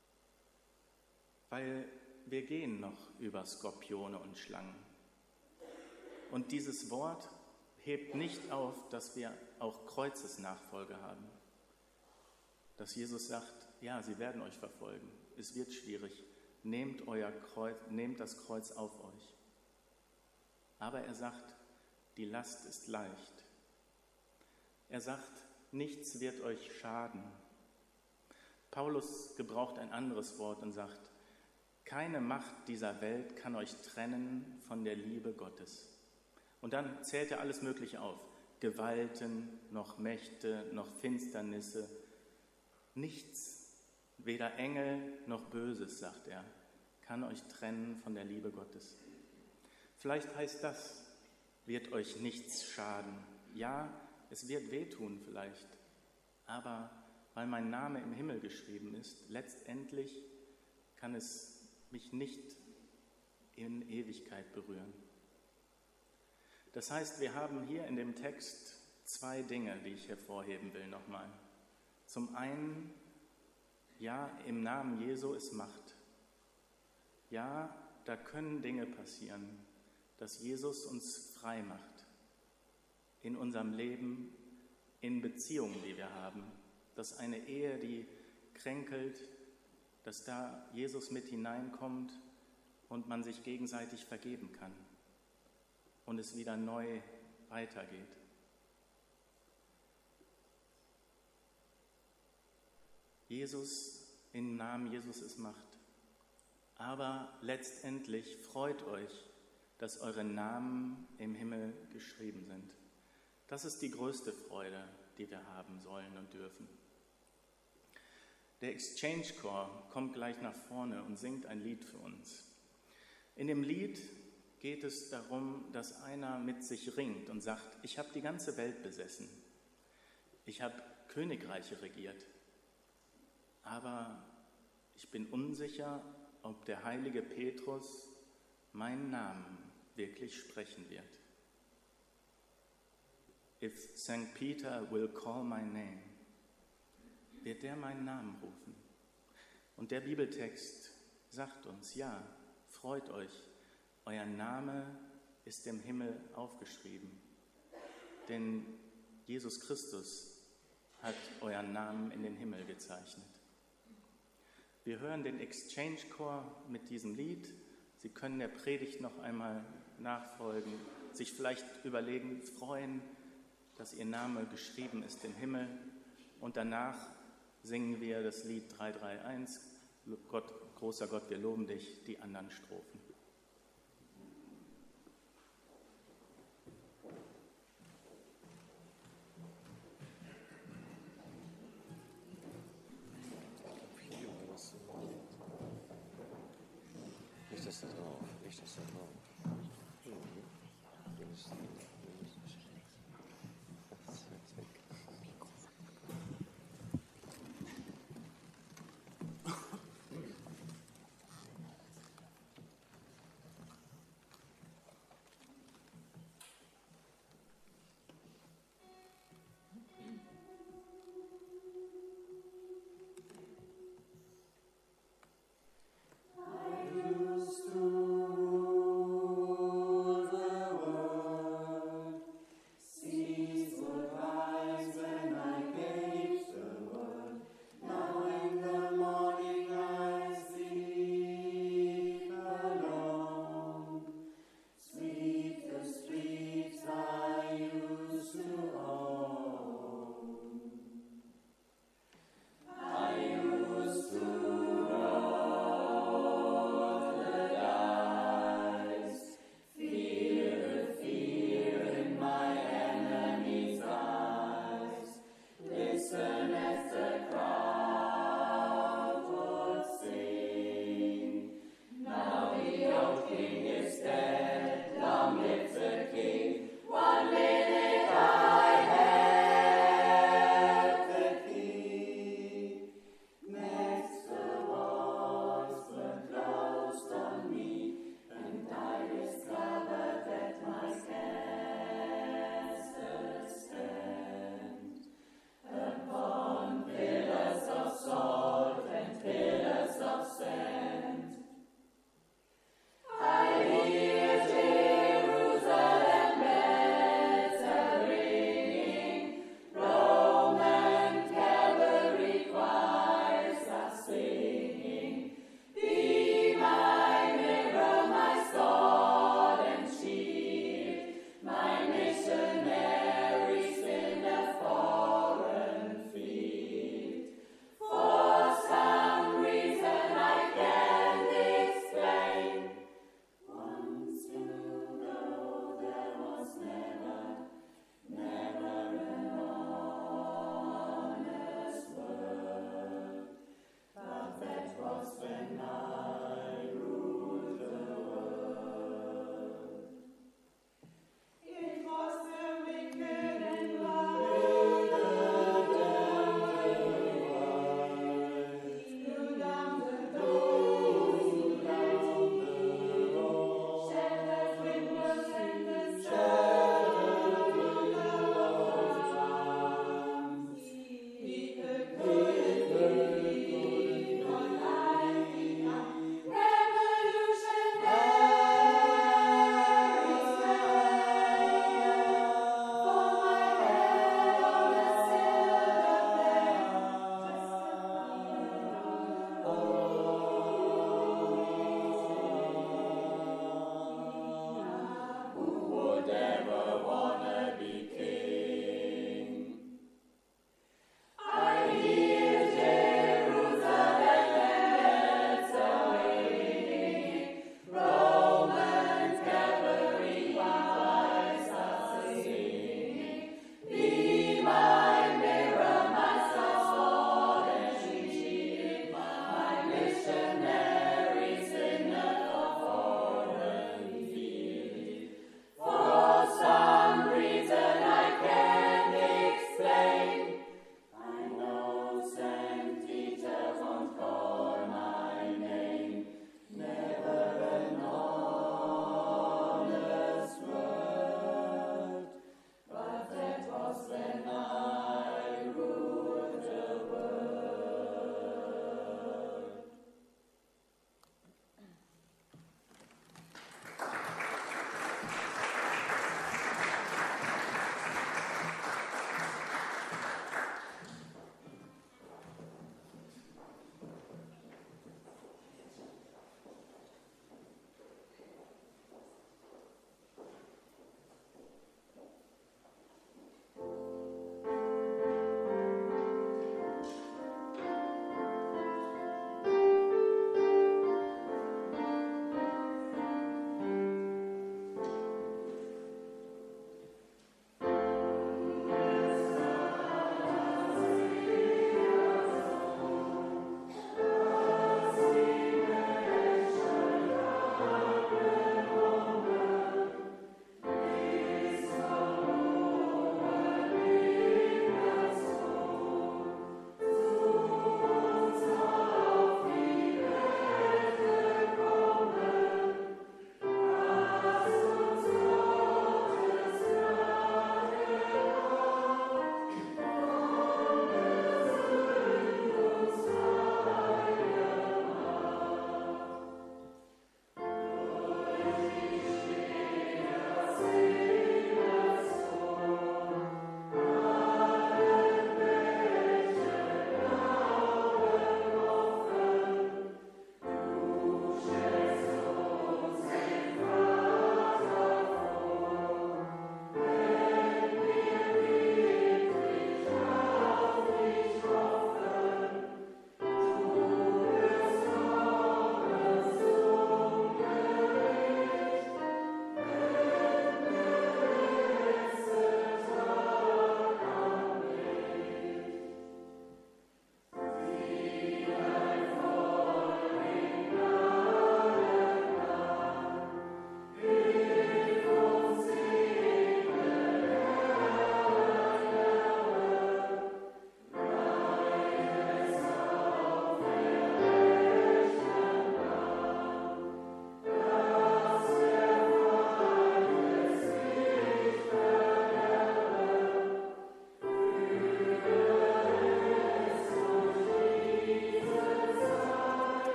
Weil wir gehen noch über Skorpione und Schlangen. Und dieses Wort hebt nicht auf, dass wir auch Kreuzesnachfolge haben. Dass Jesus sagt, ja, sie werden euch verfolgen, es wird schwierig, nehmt, euer Kreuz, nehmt das Kreuz auf euch. Aber er sagt, die Last ist leicht. Er sagt, nichts wird euch schaden. Paulus gebraucht ein anderes Wort und sagt, keine Macht dieser Welt kann euch trennen von der Liebe Gottes. Und dann zählt er alles Mögliche auf. Gewalten, noch Mächte, noch Finsternisse. Nichts, weder Engel noch Böses, sagt er, kann euch trennen von der Liebe Gottes. Vielleicht heißt das, wird euch nichts schaden. Ja, es wird wehtun vielleicht, aber weil mein Name im Himmel geschrieben ist, letztendlich kann es mich nicht in Ewigkeit berühren. Das heißt, wir haben hier in dem Text zwei Dinge, die ich hervorheben will nochmal. Zum einen, ja, im Namen Jesu ist Macht. Ja, da können Dinge passieren, dass Jesus uns frei macht. In unserem Leben, in Beziehungen, die wir haben. Dass eine Ehe, die kränkelt, dass da Jesus mit hineinkommt und man sich gegenseitig vergeben kann und es wieder neu weitergeht. Jesus, im Namen Jesus ist Macht. Aber letztendlich freut euch, dass eure Namen im Himmel geschrieben sind. Das ist die größte Freude, die wir haben sollen und dürfen. Der Exchange Chor kommt gleich nach vorne und singt ein Lied für uns. In dem Lied geht es darum, dass einer mit sich ringt und sagt, ich habe die ganze Welt besessen. Ich habe Königreiche regiert. Aber ich bin unsicher, ob der heilige Petrus meinen Namen wirklich sprechen wird. If Saint Peter will call my name, wird der meinen Namen rufen. Und der Bibeltext sagt uns, ja, freut euch, euer Name ist im Himmel aufgeschrieben. Denn Jesus Christus hat euren Namen in den Himmel gezeichnet. Wir hören den Exchange Chor mit diesem Lied. Sie können der Predigt noch einmal nachfolgen, sich vielleicht überlegen, freuen, dass ihr Name geschrieben ist im Himmel. Und danach singen wir das Lied drei drei eins, Gott, großer Gott, wir loben dich, die anderen Strophen.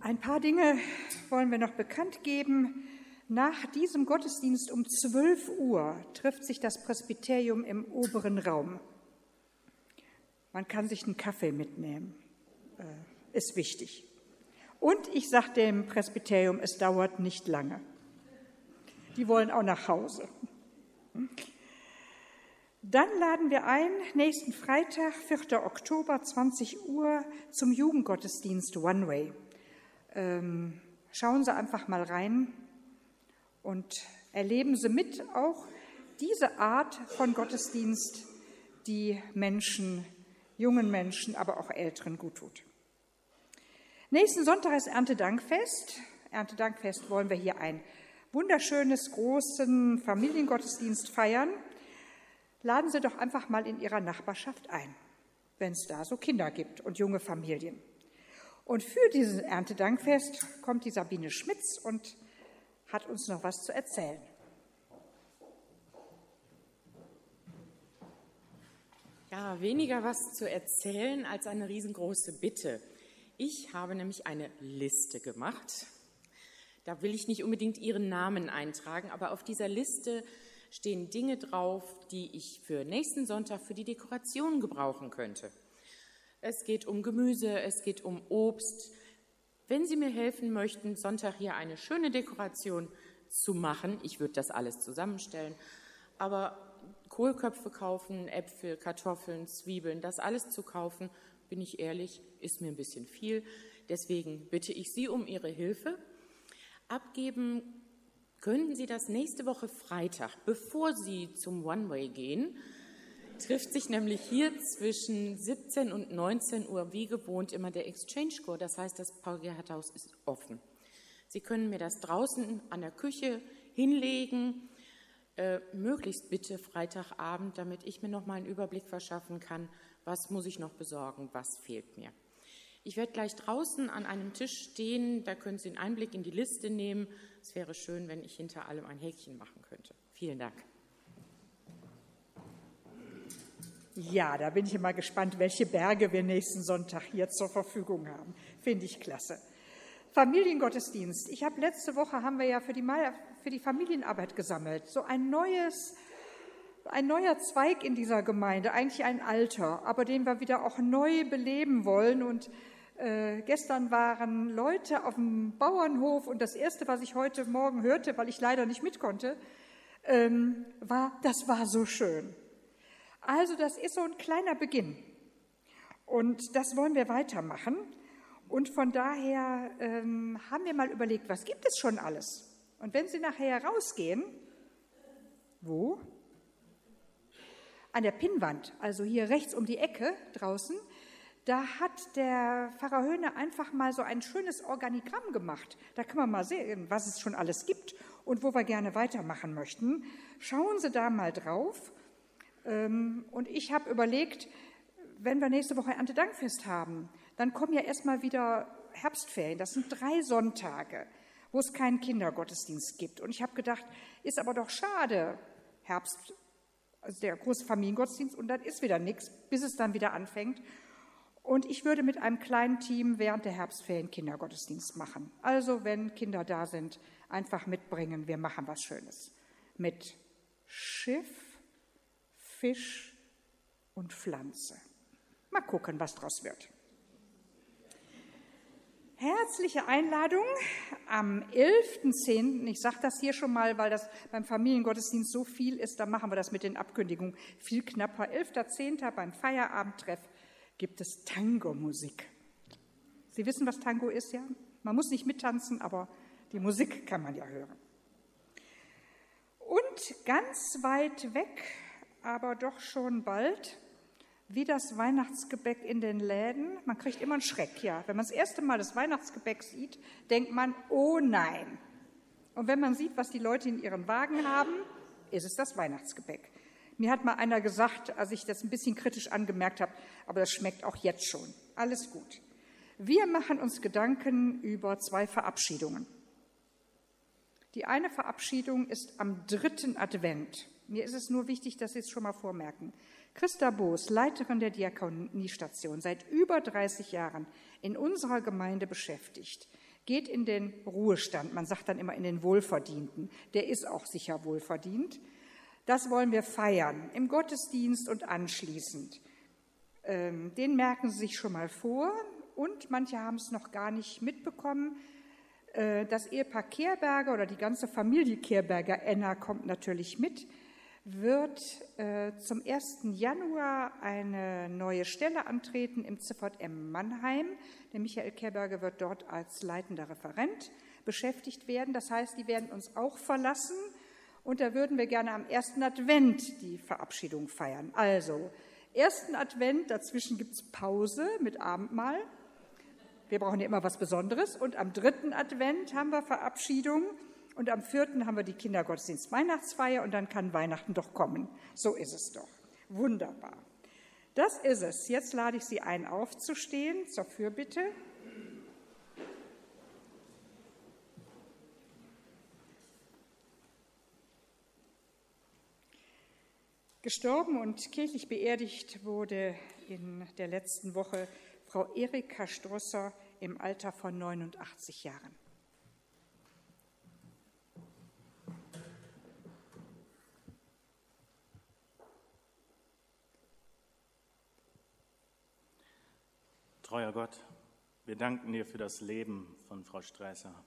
Ein paar Dinge wollen wir noch bekannt geben. Nach diesem Gottesdienst um zwölf Uhr trifft sich das Presbyterium im oberen Raum. Man kann sich einen Kaffee mitnehmen, äh, ist wichtig. Und ich sage dem Presbyterium, es dauert nicht lange. Die wollen auch nach Hause. Dann laden wir ein, nächsten Freitag, vierter Oktober, zwanzig Uhr, zum Jugendgottesdienst One Way. Ähm, schauen Sie einfach mal rein und erleben Sie mit auch diese Art von Gottesdienst, die Menschen, jungen Menschen, aber auch Älteren gut tut. Nächsten Sonntag ist Erntedankfest. Erntedankfest wollen wir hier ein wunderschönes, großen Familiengottesdienst feiern. Laden Sie doch einfach mal in Ihrer Nachbarschaft ein, wenn es da so Kinder gibt und junge Familien. Und für dieses Erntedankfest kommt die Sabine Schmitz und hat uns noch was zu erzählen. Ja, weniger was zu erzählen als eine riesengroße Bitte. Ich habe nämlich eine Liste gemacht. Da will ich nicht unbedingt Ihren Namen eintragen, aber auf dieser Liste stehen Dinge drauf, die ich für nächsten Sonntag für die Dekoration gebrauchen könnte. Es geht um Gemüse, es geht um Obst. Wenn Sie mir helfen möchten, Sonntag hier eine schöne Dekoration zu machen, ich würde das alles zusammenstellen, aber Kohlköpfe kaufen, Äpfel, Kartoffeln, Zwiebeln, das alles zu kaufen, bin ich ehrlich, ist mir ein bisschen viel. Deswegen bitte ich Sie um Ihre Hilfe. Abgeben könnten Sie das nächste Woche Freitag, bevor Sie zum One-Way gehen. Trifft sich nämlich hier zwischen siebzehn und neunzehn Uhr wie gewohnt immer der Exchange-Chor. Das heißt, das Paul-Gerhardt-Haus ist offen. Sie können mir das draußen an der Küche hinlegen, äh, möglichst bitte Freitagabend, damit ich mir noch mal einen Überblick verschaffen kann, was muss ich noch besorgen, was fehlt mir. Ich werde gleich draußen an einem Tisch stehen, da können Sie einen Einblick in die Liste nehmen. Es wäre schön, wenn ich hinter allem ein Häkchen machen könnte. Vielen Dank. Ja, da bin ich immer gespannt, welche Berge wir nächsten Sonntag hier zur Verfügung haben. Finde ich klasse. Familiengottesdienst. Ich habe letzte Woche haben wir ja für die, für die Familienarbeit gesammelt. So ein neues, ein neuer Zweig in dieser Gemeinde, eigentlich ein alter, aber den wir wieder auch neu beleben wollen. Und äh, gestern waren Leute auf dem Bauernhof und das Erste, was ich heute Morgen hörte, weil ich leider nicht mit konnte, ähm, war, das war so schön. Also das ist so ein kleiner Beginn und das wollen wir weitermachen. Und von daher ähm, haben wir mal überlegt, was gibt es schon alles? Und wenn Sie nachher rausgehen, wo? An der Pinnwand, also hier rechts um die Ecke draußen, da hat der Pfarrer Höhne einfach mal so ein schönes Organigramm gemacht. Da kann man mal sehen, was es schon alles gibt und wo wir gerne weitermachen möchten. Schauen Sie da mal drauf. Und ich habe überlegt, wenn wir nächste Woche Erntedankfest haben, dann kommen ja erstmal wieder Herbstferien. Das sind drei Sonntage, wo es keinen Kindergottesdienst gibt. Und ich habe gedacht, ist aber doch schade, Herbst, also der große Familiengottesdienst, und dann ist wieder nichts, bis es dann wieder anfängt. Und ich würde mit einem kleinen Team während der Herbstferien Kindergottesdienst machen. Also wenn Kinder da sind, einfach mitbringen, wir machen was Schönes. Mit Schiff, Fisch und Pflanze. Mal gucken, was draus wird. Herzliche Einladung am elften zehnten Ich sage das hier schon mal, weil das beim Familiengottesdienst so viel ist, da machen wir das mit den Abkündigungen viel knapper. elften zehnten beim Feierabendtreff gibt es Tango-Musik. Sie wissen, was Tango ist, ja? Man muss nicht mittanzen, aber die Musik kann man ja hören. Und ganz weit weg, aber doch schon bald, wie das Weihnachtsgebäck in den Läden. Man kriegt immer einen Schreck, ja. Wenn man das erste Mal das Weihnachtsgebäck sieht, denkt man, oh nein. Und wenn man sieht, was die Leute in ihren Wagen haben, ist es das Weihnachtsgebäck. Mir hat mal einer gesagt, als ich das ein bisschen kritisch angemerkt habe, aber das schmeckt auch jetzt schon. Alles gut. Wir machen uns Gedanken über zwei Verabschiedungen. Die eine Verabschiedung ist am dritten Advent. Mir ist es nur wichtig, dass Sie es schon mal vormerken. Christa Boos, Leiterin der Diakoniestation, seit über dreißig Jahren in unserer Gemeinde beschäftigt, geht in den Ruhestand. Man sagt dann immer in den Wohlverdienten. Der ist auch sicher wohlverdient. Das wollen wir feiern, im Gottesdienst und anschließend. Den merken Sie sich schon mal vor und manche haben es noch gar nicht mitbekommen. Das Ehepaar Kehrberger oder die ganze Familie Kehrberger, Enna kommt natürlich mit, wird zum ersten Januar eine neue Stelle antreten im Z V M Mannheim. Der Michael Kehrberger wird dort als leitender Referent beschäftigt werden. Das heißt, die werden uns auch verlassen. Und da würden wir gerne am ersten Advent die Verabschiedung feiern. Also, ersten Advent, dazwischen gibt es Pause mit Abendmahl. Wir brauchen ja immer was Besonderes. Und am dritten Advent haben wir Verabschiedung. Und am vierten haben wir die Kindergottesdienst-Weihnachtsfeier. Und dann kann Weihnachten doch kommen. So ist es doch. Wunderbar. Das ist es. Jetzt lade ich Sie ein, aufzustehen zur Fürbitte. Gestorben und kirchlich beerdigt wurde in der letzten Woche Frau Erika Strosser im Alter von neunundachtzig Jahren. Treuer Gott, wir danken dir für das Leben von Frau Strässer.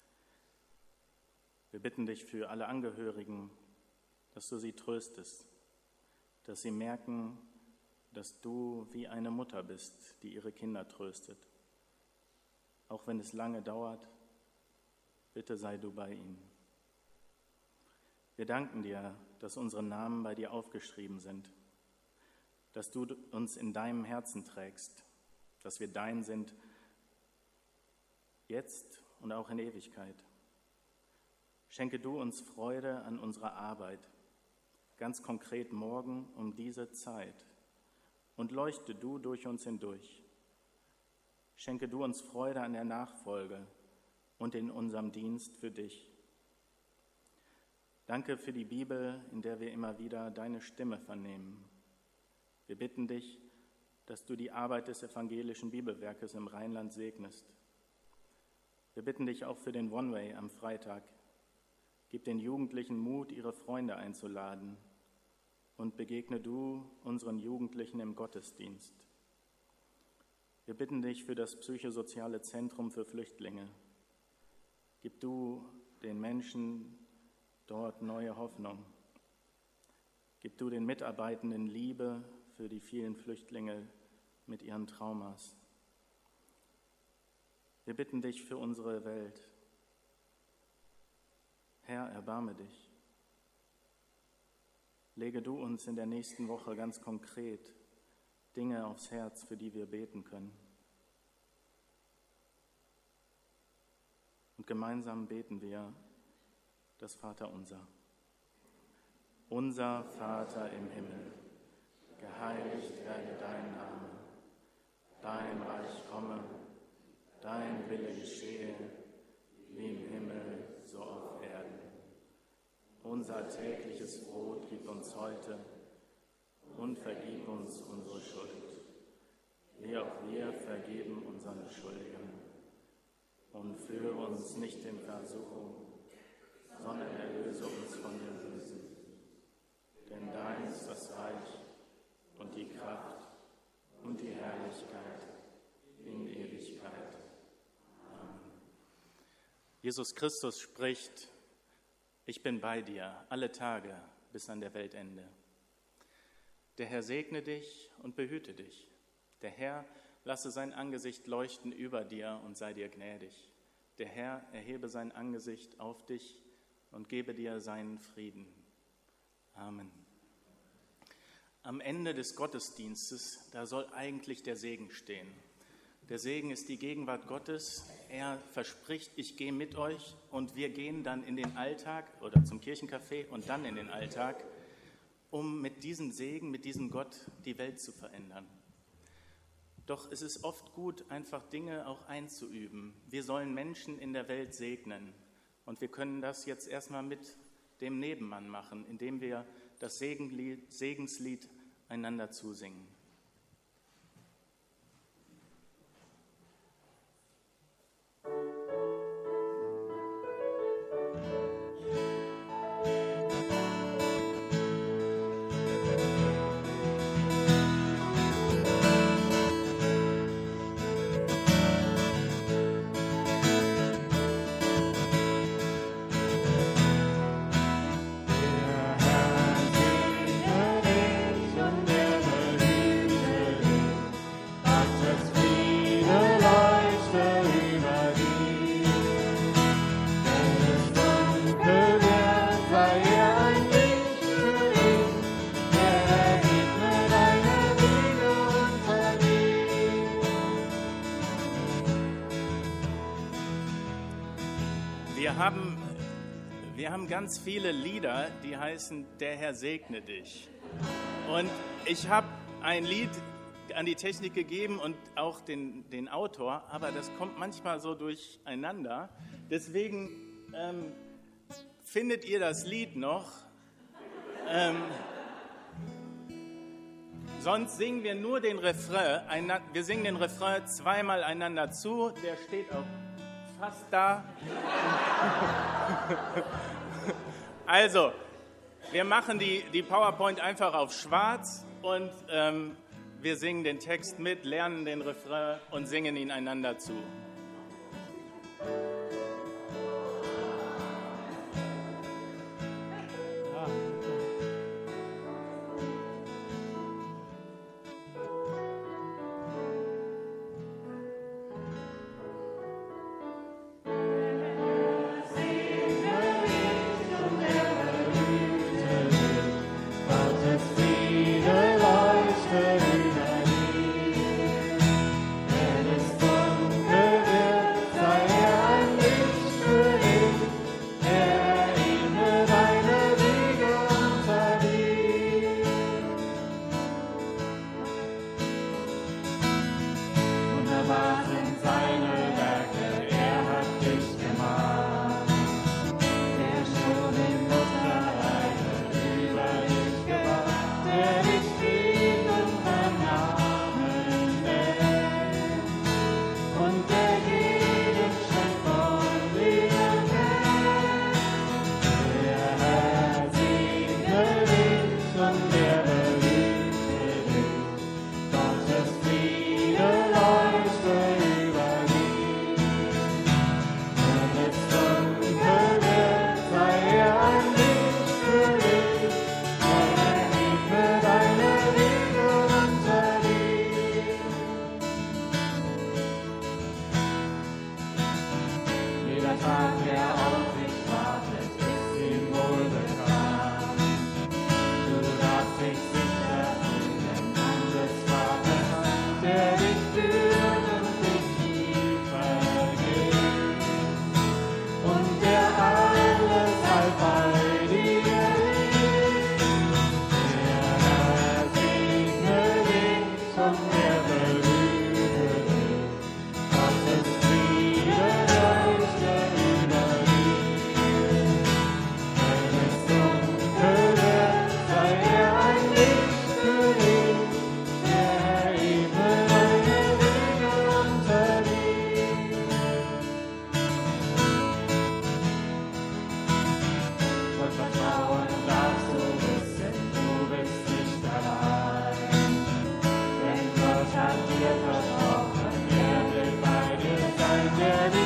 Wir bitten dich für alle Angehörigen, dass du sie tröstest, dass sie merken, dass du wie eine Mutter bist, die ihre Kinder tröstet. Auch wenn es lange dauert, bitte sei du bei ihnen. Wir danken dir, dass unsere Namen bei dir aufgeschrieben sind, dass du uns in deinem Herzen trägst, dass wir dein sind, jetzt und auch in Ewigkeit. Schenke du uns Freude an unserer Arbeit, ganz konkret morgen um diese Zeit, und leuchte du durch uns hindurch. Schenke du uns Freude an der Nachfolge und in unserem Dienst für dich. Danke für die Bibel, in der wir immer wieder deine Stimme vernehmen. Wir bitten dich, dass du die Arbeit des evangelischen Bibelwerkes im Rheinland segnest. Wir bitten dich auch für den One-Way am Freitag. Gib den Jugendlichen Mut, ihre Freunde einzuladen, und begegne du unseren Jugendlichen im Gottesdienst. Wir bitten dich für das psychosoziale Zentrum für Flüchtlinge. Gib du den Menschen dort neue Hoffnung. Gib du den Mitarbeitenden Liebe für die vielen Flüchtlinge mit ihren Traumas. Wir bitten dich für unsere Welt. Herr, erbarme dich. Lege du uns in der nächsten Woche ganz konkret Dinge aufs Herz, für die wir beten können. Und gemeinsam beten wir das Vaterunser. Unser Vater im Himmel, geheiligt werde dein Name, dein Reich komme, dein Wille geschehe, wie im Himmel, so auf Erden. Unser tägliches Brot gib uns heute und vergib uns unsere Schuld, wie auch wir vergeben unseren Schuldigern. Und führe uns nicht in Versuchung, sondern erlöse uns von dem Bösen. Denn dein ist das Reich und die Kraft und die Herrlichkeit in Ewigkeit. Amen. Jesus Christus spricht: Ich bin bei dir alle Tage bis an der Weltende. Der Herr segne dich und behüte dich. Der Herr lasse sein Angesicht leuchten über dir und sei dir gnädig. Der Herr erhebe sein Angesicht auf dich und gebe dir seinen Frieden. Amen. Am Ende des Gottesdienstes, da soll eigentlich der Segen stehen. Der Segen ist die Gegenwart Gottes. Er verspricht, ich gehe mit euch, und wir gehen dann in den Alltag oder zum Kirchencafé und dann in den Alltag, um mit diesem Segen, mit diesem Gott die Welt zu verändern. Doch es ist oft gut, einfach Dinge auch einzuüben. Wir sollen Menschen in der Welt segnen, und wir können das jetzt erstmal mit dem Nebenmann machen, indem wir das Segenlied, Segenslied einander zusingen. Thank you. Wir haben, wir haben ganz viele Lieder, die heißen Der Herr segne dich. Und ich habe ein Lied an die Technik gegeben und auch den, den Autor, aber das kommt manchmal so durcheinander. Deswegen ähm, findet ihr das Lied noch. Ähm, sonst singen wir nur den Refrain. Wir singen den Refrain zweimal einander zu. Der steht auch fast da. Also, wir machen die, die PowerPoint einfach auf schwarz und ähm, wir singen den Text mit, lernen den Refrain und singen ihn einander zu. Versprochen, er will bei dir sein, der